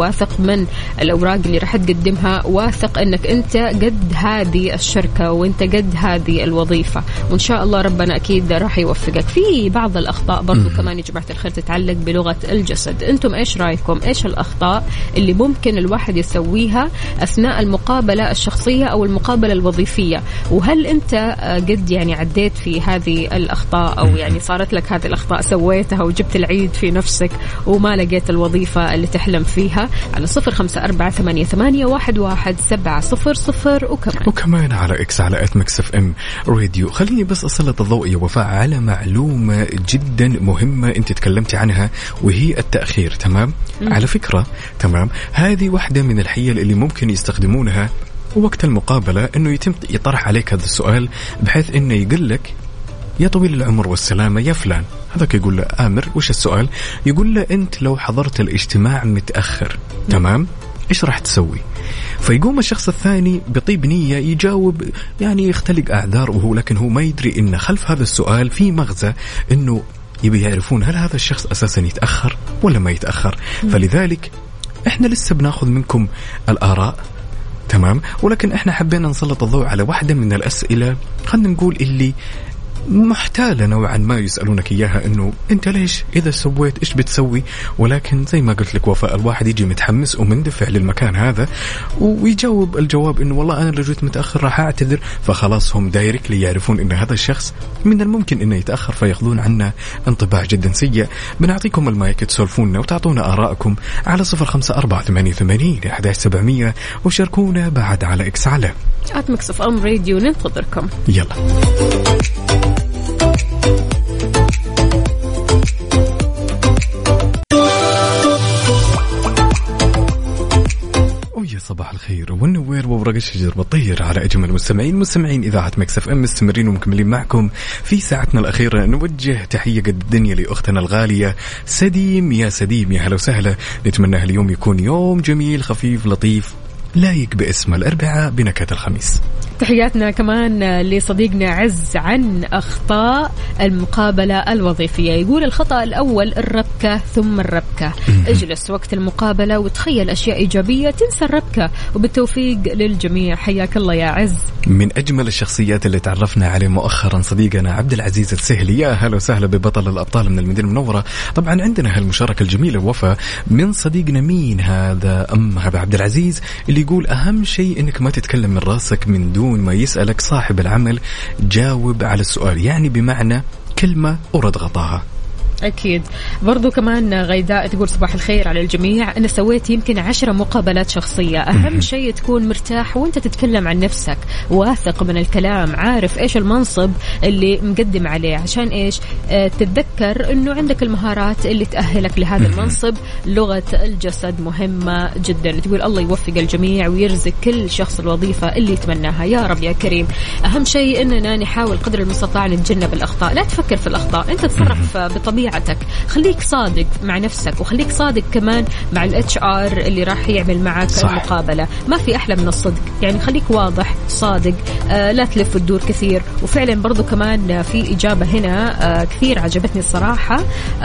من الأوراق اللي راح تقدمها، واثق أنك أنت قد هذه الشركة وأنت قد هذه الوظيفة، وإن شاء الله ربنا أكيد راح يوفقك. في بعض الأخطاء برضو كمان يا جماعة الخير تتعلق بلغة الجسد. أنتم إيش رأيكم؟ إيش الأخطاء اللي ممكن الواحد يسويها أثناء المقابلة الشخصية أو المقابلة الوظيفية؟ وهل أنت قد يعني عديت في هذه الأخطاء، أو يعني صارت لك هذه الأخطاء سويتها وجبت العيد في نفسك وما لقيت الوظيفة اللي تحلم فيها؟ على 0548811700
وكمان على إكس على @mixfm راديو. خليني بس أسلط الضوء يا وفاء على معلومة جدا مهمة أنت تكلمتي عنها، وهي التأخير. تمام؟ على فكرة تمام، هذه واحدة من الحيل اللي ممكن يستخدمونها وقت المقابلة، أنه يتم يطرح عليك هذا السؤال بحيث أنه يقول لك يا طويل العمر والسلامة يا فلان. هذاك يقول له آمر وش السؤال؟ يقول له أنت لو حضرت الاجتماع متأخر تمام إيش راح تسوي؟ فيقوم الشخص الثاني بطيب نية يجاوب، يعني يختلق أعذار وهو، لكن هو ما يدري إن خلف هذا السؤال في مغزى، إنه يبي يعرفون هل هذا الشخص أساسا يتأخر ولا ما يتأخر. فلذلك إحنا لسه بناخذ منكم الآراء تمام، ولكن إحنا حبينا نسلط الضوء على واحدة من الأسئلة خلنا نقول اللي محتالة نوعا ما يسألونك إياها، إنه أنت ليش إذا سويت إيش بتسوي؟ ولكن زي ما قلت لك وفاء، الواحد يجي متحمس ومندفع للمكان هذا ويجاوب الجواب إنه والله أنا لو جيت متأخر راح أعتذر، فخلاص هم دايركتلي يعرفون إن هذا الشخص من الممكن إنه يتأخر، فيأخذون عنه انطباع جدا سيء. بنعطيكم المايك تسولفونا وتعطونا آراءكم على 0548811700 وشاركونا بعد على إكس على
@mixfm راديو. ننتظركم.
يلا يا صباح الخير والنوير وورق الشجر بطير على أجمل مستمعين إذاعة ميكس اف ام، مستمرين ومكملين معكم في ساعتنا الأخيرة. نوجه تحية قد الدنيا لأختنا الغالية سديم. يا سديم يا هلا وسهلا، نتمنى اليوم يكون يوم جميل خفيف لطيف لايق باسم الأربعاء بنكهة الخميس.
تحياتنا كمان لصديقنا عز عن أخطاء المقابلة الوظيفية. يقول الخطأ الأول الربكة ثم الربكة. اجلس وقت المقابلة وتخيل أشياء إيجابية تنسى الربكة، وبالتوفيق للجميع. حياك الله يا عز.
من أجمل الشخصيات اللي تعرفنا عليه مؤخرا صديقنا عبد العزيز السهلي. يا هلا وسهلا ببطل الأبطال من المدينة المنورة. طبعا عندنا هالمشاركة الجميلة وفاء من صديقنا مين هذا؟ هذا عبد العزيز اللي يقول أهم شيء إنك ما تتكلم من راسك من دون ما يسألك صاحب العمل، جاوب على السؤال، يعني بمعنى كلمة ورد غطاها.
أكيد. برضو كمان غيداء تقول صباح الخير على الجميع، أنا سويت يمكن 10 مقابلات شخصية. أهم شيء تكون مرتاح وأنت تتكلم عن نفسك، واثق من الكلام، عارف إيش المنصب اللي مقدم عليه، عشان إيش تتذكر أنه عندك المهارات اللي تأهلك لهذا المنصب. لغة الجسد مهمة جدا. تقول الله يوفق الجميع ويرزق كل شخص الوظيفة اللي يتمناها يا رب يا كريم. أهم شيء أننا نحاول قدر المستطاع نتجنب الأخطاء، لا تفكر في الأخطاء، أنت تصرف بطبيعة، خليك صادق مع نفسك، وخليك صادق كمان مع الاتش ار اللي راح يعمل معك المقابلة. ما في أحلى من الصدق، يعني خليك واضح صادق، لا تلف وتدور كثير. وفعلا برضو كمان في إجابة هنا كثير عجبتني الصراحة،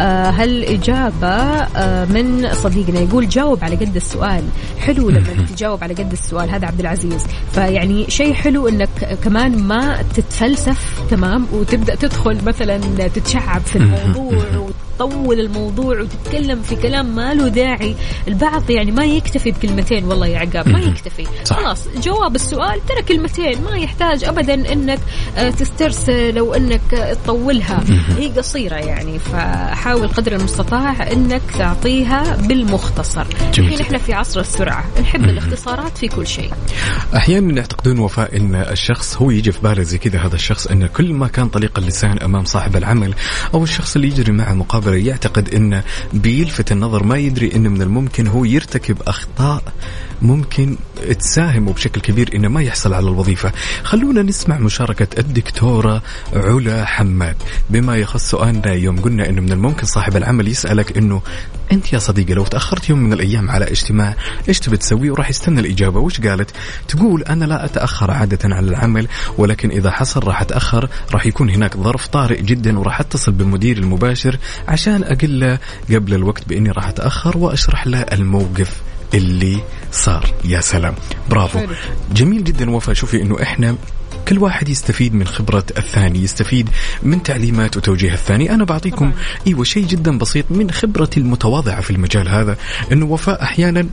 هالإجابة من صديقنا يقول جاوب على قد السؤال. حلو لما تجاوب على قد السؤال، هذا عبد العزيز. فيعني شيء حلو انك كمان ما تتفلسف تمام وتبدأ تدخل مثلا تتشعب في الموضوع وتطول الموضوع وتتكلم في كلام ما له داعي. البعض يعني ما يكتفي بكلمتين، والله يا عقاب ما يكتفي، خلاص جواب السؤال ترى كلمتين، ما يحتاج أبدا انك تسترسل أو انك تطولها، هي قصيرة يعني. فحاول قدر المستطاع انك تعطيها بالمختصر. الحين احنا في عصر السرعة، نحب الاختصارات في كل شيء.
أحيانا يعتقدون وفاء ان الشخص هو يجي في باله زي كذا، هذا الشخص ان كل ما كان طليق اللسان امام صاحب العمل او الشخص اللي يجري معه مقابلة يعتقد انه بيلفت النظر، ما يدري انه من الممكن هو يرتكب اخطاء ممكن تساهموا بشكل كبير إنه ما يحصل على الوظيفة. خلونا نسمع مشاركة الدكتورة علا حماد بما يخص سؤالنا يوم قلنا إنه من الممكن صاحب العمل يسألك إنه أنت يا صديقي لو تأخرت يوم من الأيام على اجتماع إيش تبي تسوي، وراح يستنى الإجابة. وش قالت؟ تقول أنا لا أتأخر عادة على العمل، ولكن إذا حصل راح أتأخر راح يكون هناك ظرف طارئ جدا، وراح أتصل بالمدير المباشر عشان أقول له قبل الوقت بإني راح أتأخر وأشرح له الموقف اللي صار. يا سلام، برافو، جميل جدا وفاء. شوفي إنه إحنا كل واحد يستفيد من خبرة الثاني، يستفيد من تعليمات وتوجيه الثاني. أنا بعطيكم شيء جدا بسيط من خبرتي المتواضعة في المجال هذا، إنه وفاء أحيانا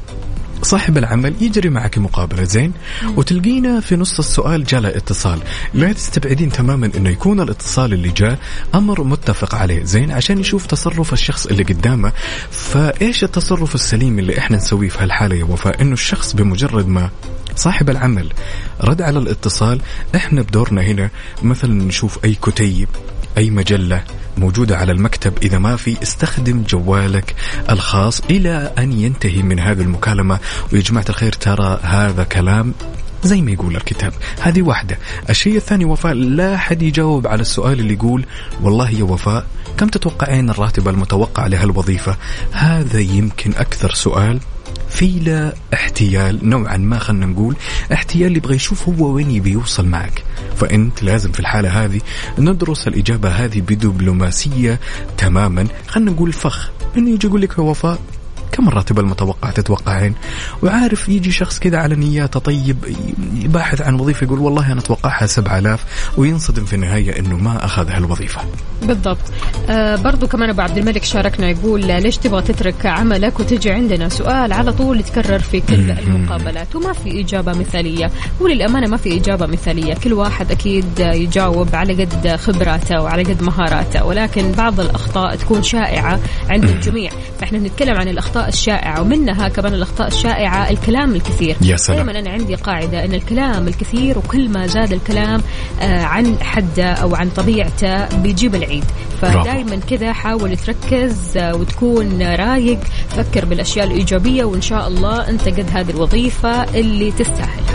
صاحب العمل يجري معك مقابلة زين وتلقينا في نص السؤال جاء اتصال، لا تستبعدين تماما انه يكون الاتصال اللي جاء امر متفق عليه زين عشان يشوف تصرف الشخص اللي قدامه. فايش التصرف السليم اللي احنا نسويه في هالحالة يا وفاء؟ انه الشخص بمجرد ما صاحب العمل رد على الاتصال، احنا بدورنا هنا مثلا نشوف اي كتيب أي مجلة موجودة على المكتب، إذا ما في استخدم جوالك الخاص إلى أن ينتهي من هذه المكالمة. ويا جماعة الخير ترى هذا كلام زي ما يقول الكتاب. هذه واحدة. الشيء الثاني وفاء، لا حد يجاوب على السؤال اللي يقول والله يا وفاء كم تتوقعين الراتب المتوقع لهالوظيفة؟ هذا يمكن أكثر سؤال في له احتيال نوعا ما، خلنا نقول احتيال اللي يبغى يشوف هو وين يبي يوصل معك. فأنت لازم في الحالة هذه ندرس الإجابة هذه بدبلوماسية تماما. خلنا نقول الفخ إنه يجي يقول لك يا وفاء كم الراتب المتوقع تتوقعين، وعارف يجي شخص كذا على نياته طيب باحث عن وظيفة يقول والله أنا أتوقعها 7000 وينصدم في النهاية إنه ما أخذ هالوظيفة.
بالضبط. برضو كمان أبو عبد الملك شاركنا يقول ليش تبغى تترك عملك وتجي عندنا؟ سؤال على طول يتكرر في كل المقابلات وما في إجابة مثالية. وللأمانة ما في إجابة مثالية، كل واحد أكيد يجاوب على قد خبراته وعلى قد مهاراته، ولكن بعض الأخطاء تكون شائعة عند الجميع. فإحنا نتكلم عن الأخطاء الشائعة، ومنها كمان الأخطاء الشائعة الكلام الكثير. دائما أنا عندي قاعدة أن الكلام الكثير وكل ما زاد الكلام عن حده أو عن طبيعته بيجيب العيد. فدائما كذا حاول تركز وتكون رايق، فكر بالأشياء الإيجابية، وإن شاء الله أنت قد هذه الوظيفة اللي تستاهلها.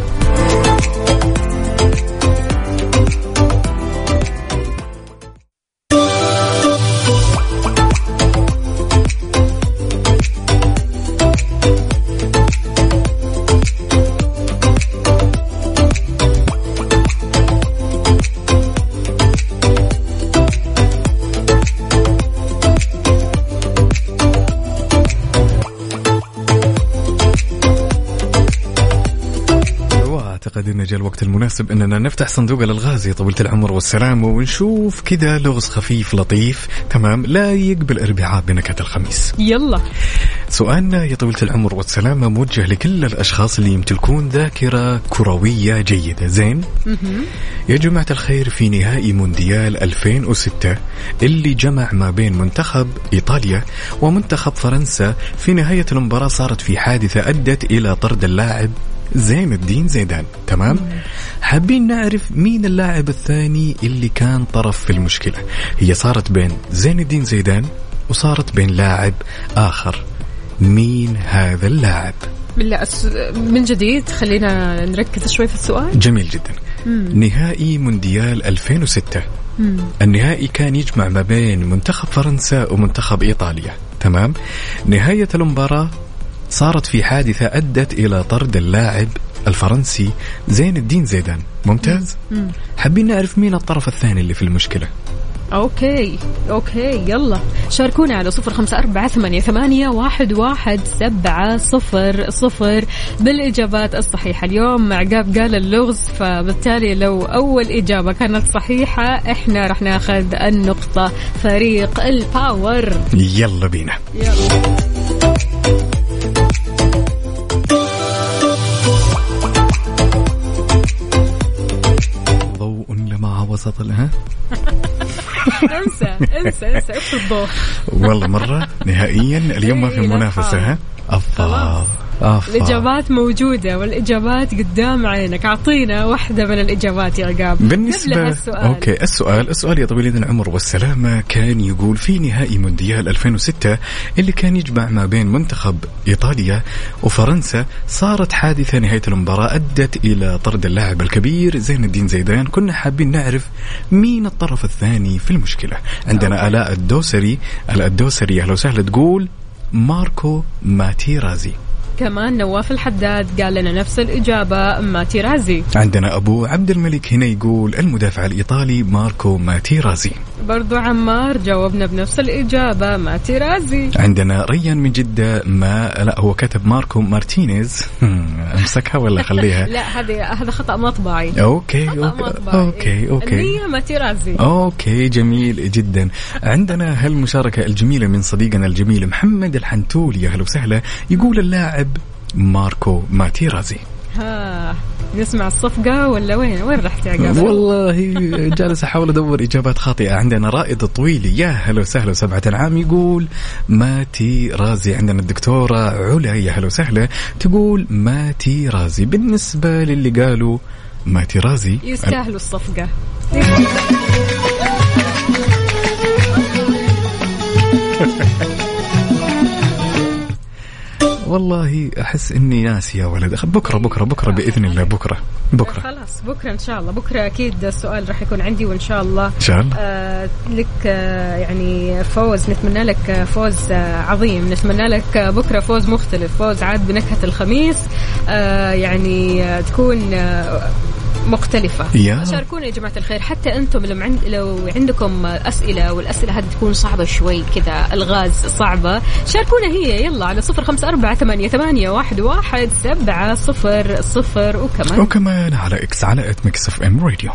جاء الوقت المناسب أننا نفتح صندوق الألغاز يا طويلة العمر والسلامة ونشوف كذا لغز خفيف لطيف تمام لا يقبل إربعاء بنكهة الخميس.
يلا
سؤالنا يا طويلة العمر والسلامة موجه لكل الأشخاص اللي يمتلكون ذاكرة كروية جيدة زين. يا جماعة الخير، في نهائي مونديال 2006 اللي جمع ما بين منتخب إيطاليا ومنتخب فرنسا، في نهاية المباراة صارت في حادثة أدت إلى طرد اللاعب زين الدين زيدان. تمام. حابين نعرف مين اللاعب الثاني اللي كان طرف في المشكلة. هي صارت بين زين الدين زيدان وصارت بين لاعب آخر. مين هذا اللاعب؟
لا من جديد خلينا نركز شوي في السؤال.
جميل جدا. نهائي مونديال 2006 النهائي كان يجمع ما بين منتخب فرنسا ومنتخب إيطاليا. تمام. نهاية المباراة صارت في حادثة أدت إلى طرد اللاعب الفرنسي زين الدين زيدان. ممتاز. حابين نعرف مين الطرف الثاني اللي في المشكلة.
أوكي يلا شاركونا على 0548811700 بالإجابات الصحيحة. اليوم عقاب قال اللغز، فبالتالي لو أول إجابة كانت صحيحة إحنا رح ناخذ النقطة. فريق الباور
يلا بينا.
يلا.
وسط لها
انسى الضوء
والله مرة نهائيا اليوم ما في منافسة. ها الله
الإجابات موجودة والإجابات قدام عينك. أعطينا واحدة من الإجابات يا عقاب
بالنسبة أوكي. السؤال يا طويل العمر والسلامة كان يقول في نهائي مونديال 2006 اللي كان يجمع ما بين منتخب إيطاليا وفرنسا، صارت حادثة نهاية المباراة أدت إلى طرد اللاعب الكبير زين الدين زيدان. كنا حابين نعرف مين الطرف الثاني في المشكلة. عندنا آلاء الدوسري أهلا وسهلا، تقول ماركو ماتيرازي.
كمان نواف الحداد قال لنا نفس الإجابة ماتيرازي.
عندنا أبو عبد الملك هنا يقول المدافع الإيطالي ماركو ماتيرازي.
برضو عمار جاوبنا بنفس الإجابة ماتيرازي.
عندنا ريان من جدة لا هو كتب ماركو مارتينيز أمسكها ولا خليها؟
لا هذا خطأ مطبعي.
أوكي
النية ماتيرازي.
أوكي جميل جدا. عندنا هالمشاركة الجميلة من صديقنا الجميل محمد الحنتولي أهلا وسهلا، يقول اللاعب ماركو ماتيرازي.
نسمع الصفقة ولا وين رحت يا عقاب؟
والله جالس أحاول أدور إجابات خاطئة. عندنا رائد الطويلي يا هلا وسهلا 7 عام يقول ماتيرازي. عندنا الدكتورة علا يا هلا وسهلا تقول ماتيرازي. بالنسبة للي قالوا ماتيرازي
يستاهلوا الصفقة.
والله أحس إني ناسي يا ولد. بكرة بإذن الله. بكرة
خلاص بكرة إن شاء الله. بكرة أكيد السؤال راح يكون عندي وإن شاء الله لك يعني فوز. نتمنى لك فوز عظيم، نتمنى لك بكرة فوز مختلف، فوز عاد بنكهة الخميس يعني تكون مختلفة. شاركونا يا جماعة الخير، حتى أنتم لو عندكم أسئلة والأسئلة هذه تكون صعبة شوي كذا، الغاز صعبة، شاركونا هي يلا على 0548811700
وكمان على إكس على @mixfm راديو.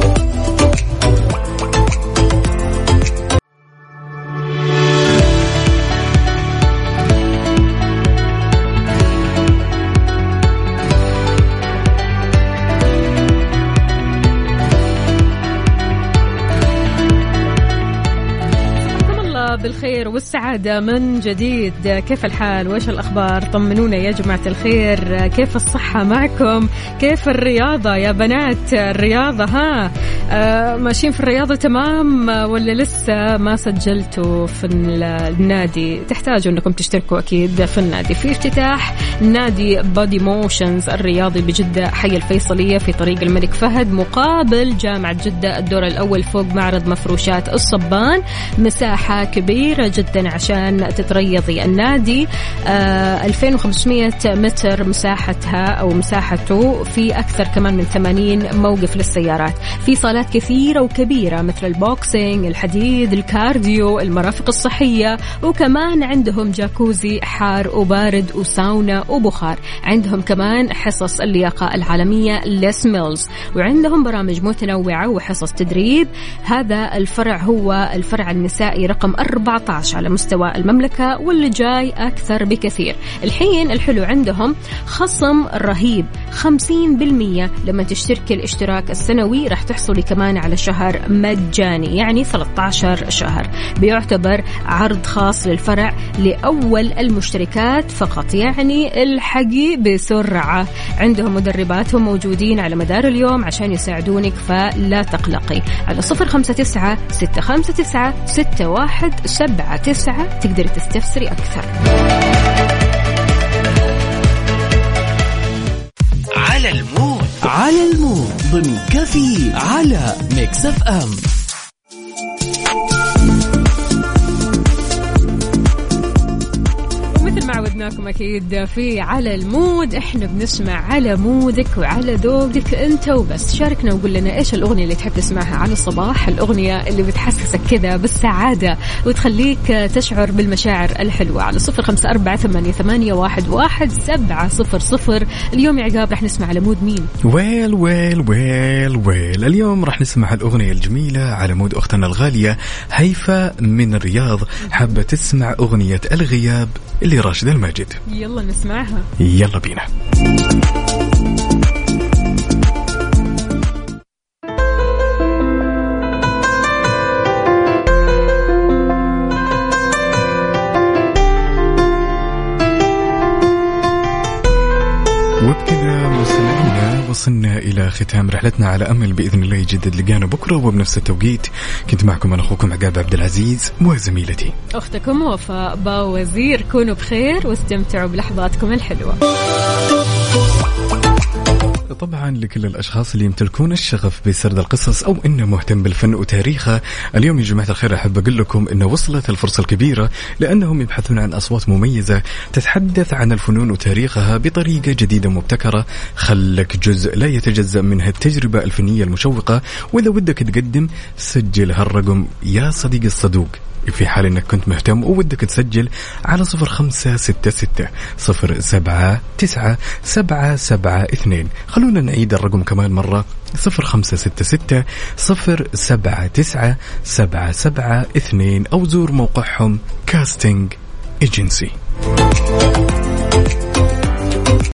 بالخير والسعادة من جديد. كيف الحال وإيش الأخبار؟ طمنونا يا جماعة الخير، كيف الصحة معكم؟ كيف الرياضة يا بنات؟ الرياضة ماشيين في الرياضة تمام ولا لسه ما سجلتوا في النادي؟ تحتاجوا أنكم تشتركوا أكيد في النادي. في افتتاح نادي بودي موشنز الرياضي بجدة حي الفيصلية في طريق الملك فهد مقابل جامعة جدة، الدور الأول فوق معرض مفروشات الصبان. مساحة كبيرة جدا عشان تتريضي. النادي 2500 متر مساحتها أو مساحته، في أكثر كمان من 80 موقف للسيارات، في صالات كثيرة وكبيرة مثل البوكسينج، الحديد، الكارديو، المرافق الصحية، وكمان عندهم جاكوزي حار وبارد وساونا وبخار. عندهم كمان حصص اللياقة العالمية ليس ميلز، وعندهم برامج متنوعة وحصص تدريب. هذا الفرع هو الفرع النسائي رقم 14 على مستوى المملكة، واللي جاي أكثر بكثير. الحين الحلو عندهم خصم رهيب 50% لما تشتركي الاشتراك السنوي، راح تحصلي كمان على شهر مجاني، يعني 13 شهر. بيعتبر عرض خاص للفرع لأول المشتركات فقط، يعني الحقي بسرعة. عندهم مدرباتهم موجودين على مدار اليوم عشان يساعدونك، فلا تقلقي. على 0596596179 تقدري تستفسري أكثر.
على المود ضمن كفي على ميكس اف ام.
مثل ما عودناكم أكيد في على المود، إحنا بنسمع على مودك وعلى ذوقك أنت وبس. شاركنا وقول لنا إيش الأغنية اللي تحب تسمعها على الصباح، الأغنية اللي بتحسسك كذا بالسعادة وتخليك تشعر بالمشاعر الحلوة، على 0548811700. اليوم يا عقاب رح نسمع على مود مين؟
ويل اليوم رح نسمع الأغنية الجميلة على مود أختنا الغالية هيفا من الرياض، حابة تسمع أغنية الغياب اللي راشد الماجد.
يلا نسمعها،
يلا بينا. وصلنا إلى ختام رحلتنا، على أمل بإذن الله يجدد لقانا بكرة وبنفس التوقيت. كنت معكم أنا أخوكم عقاب عبد العزيز وزميلتي
أختكم وفاء باوزير. كونوا بخير واستمتعوا بلحظاتكم الحلوة.
طبعا لكل الأشخاص اللي يمتلكون الشغف بسرد القصص أو إنه مهتم بالفن وتاريخه، اليوم يا جماعة الخير أحب أقول لكم إنه وصلت الفرصة الكبيرة، لأنهم يبحثون عن أصوات مميزة تتحدث عن الفنون وتاريخها بطريقة جديدة مبتكرة. خلك جزء لا يتجزأ من التجربة الفنية المشوقة، وإذا ودك تقدم سجل هالرقم يا صديقي الصدوق في حال أنك كنت مهتم وودك تسجل على 0566 خلونا نعيد الرقم كمان مرة 0566 أو زور موقعهم كاستنج ايجنسي.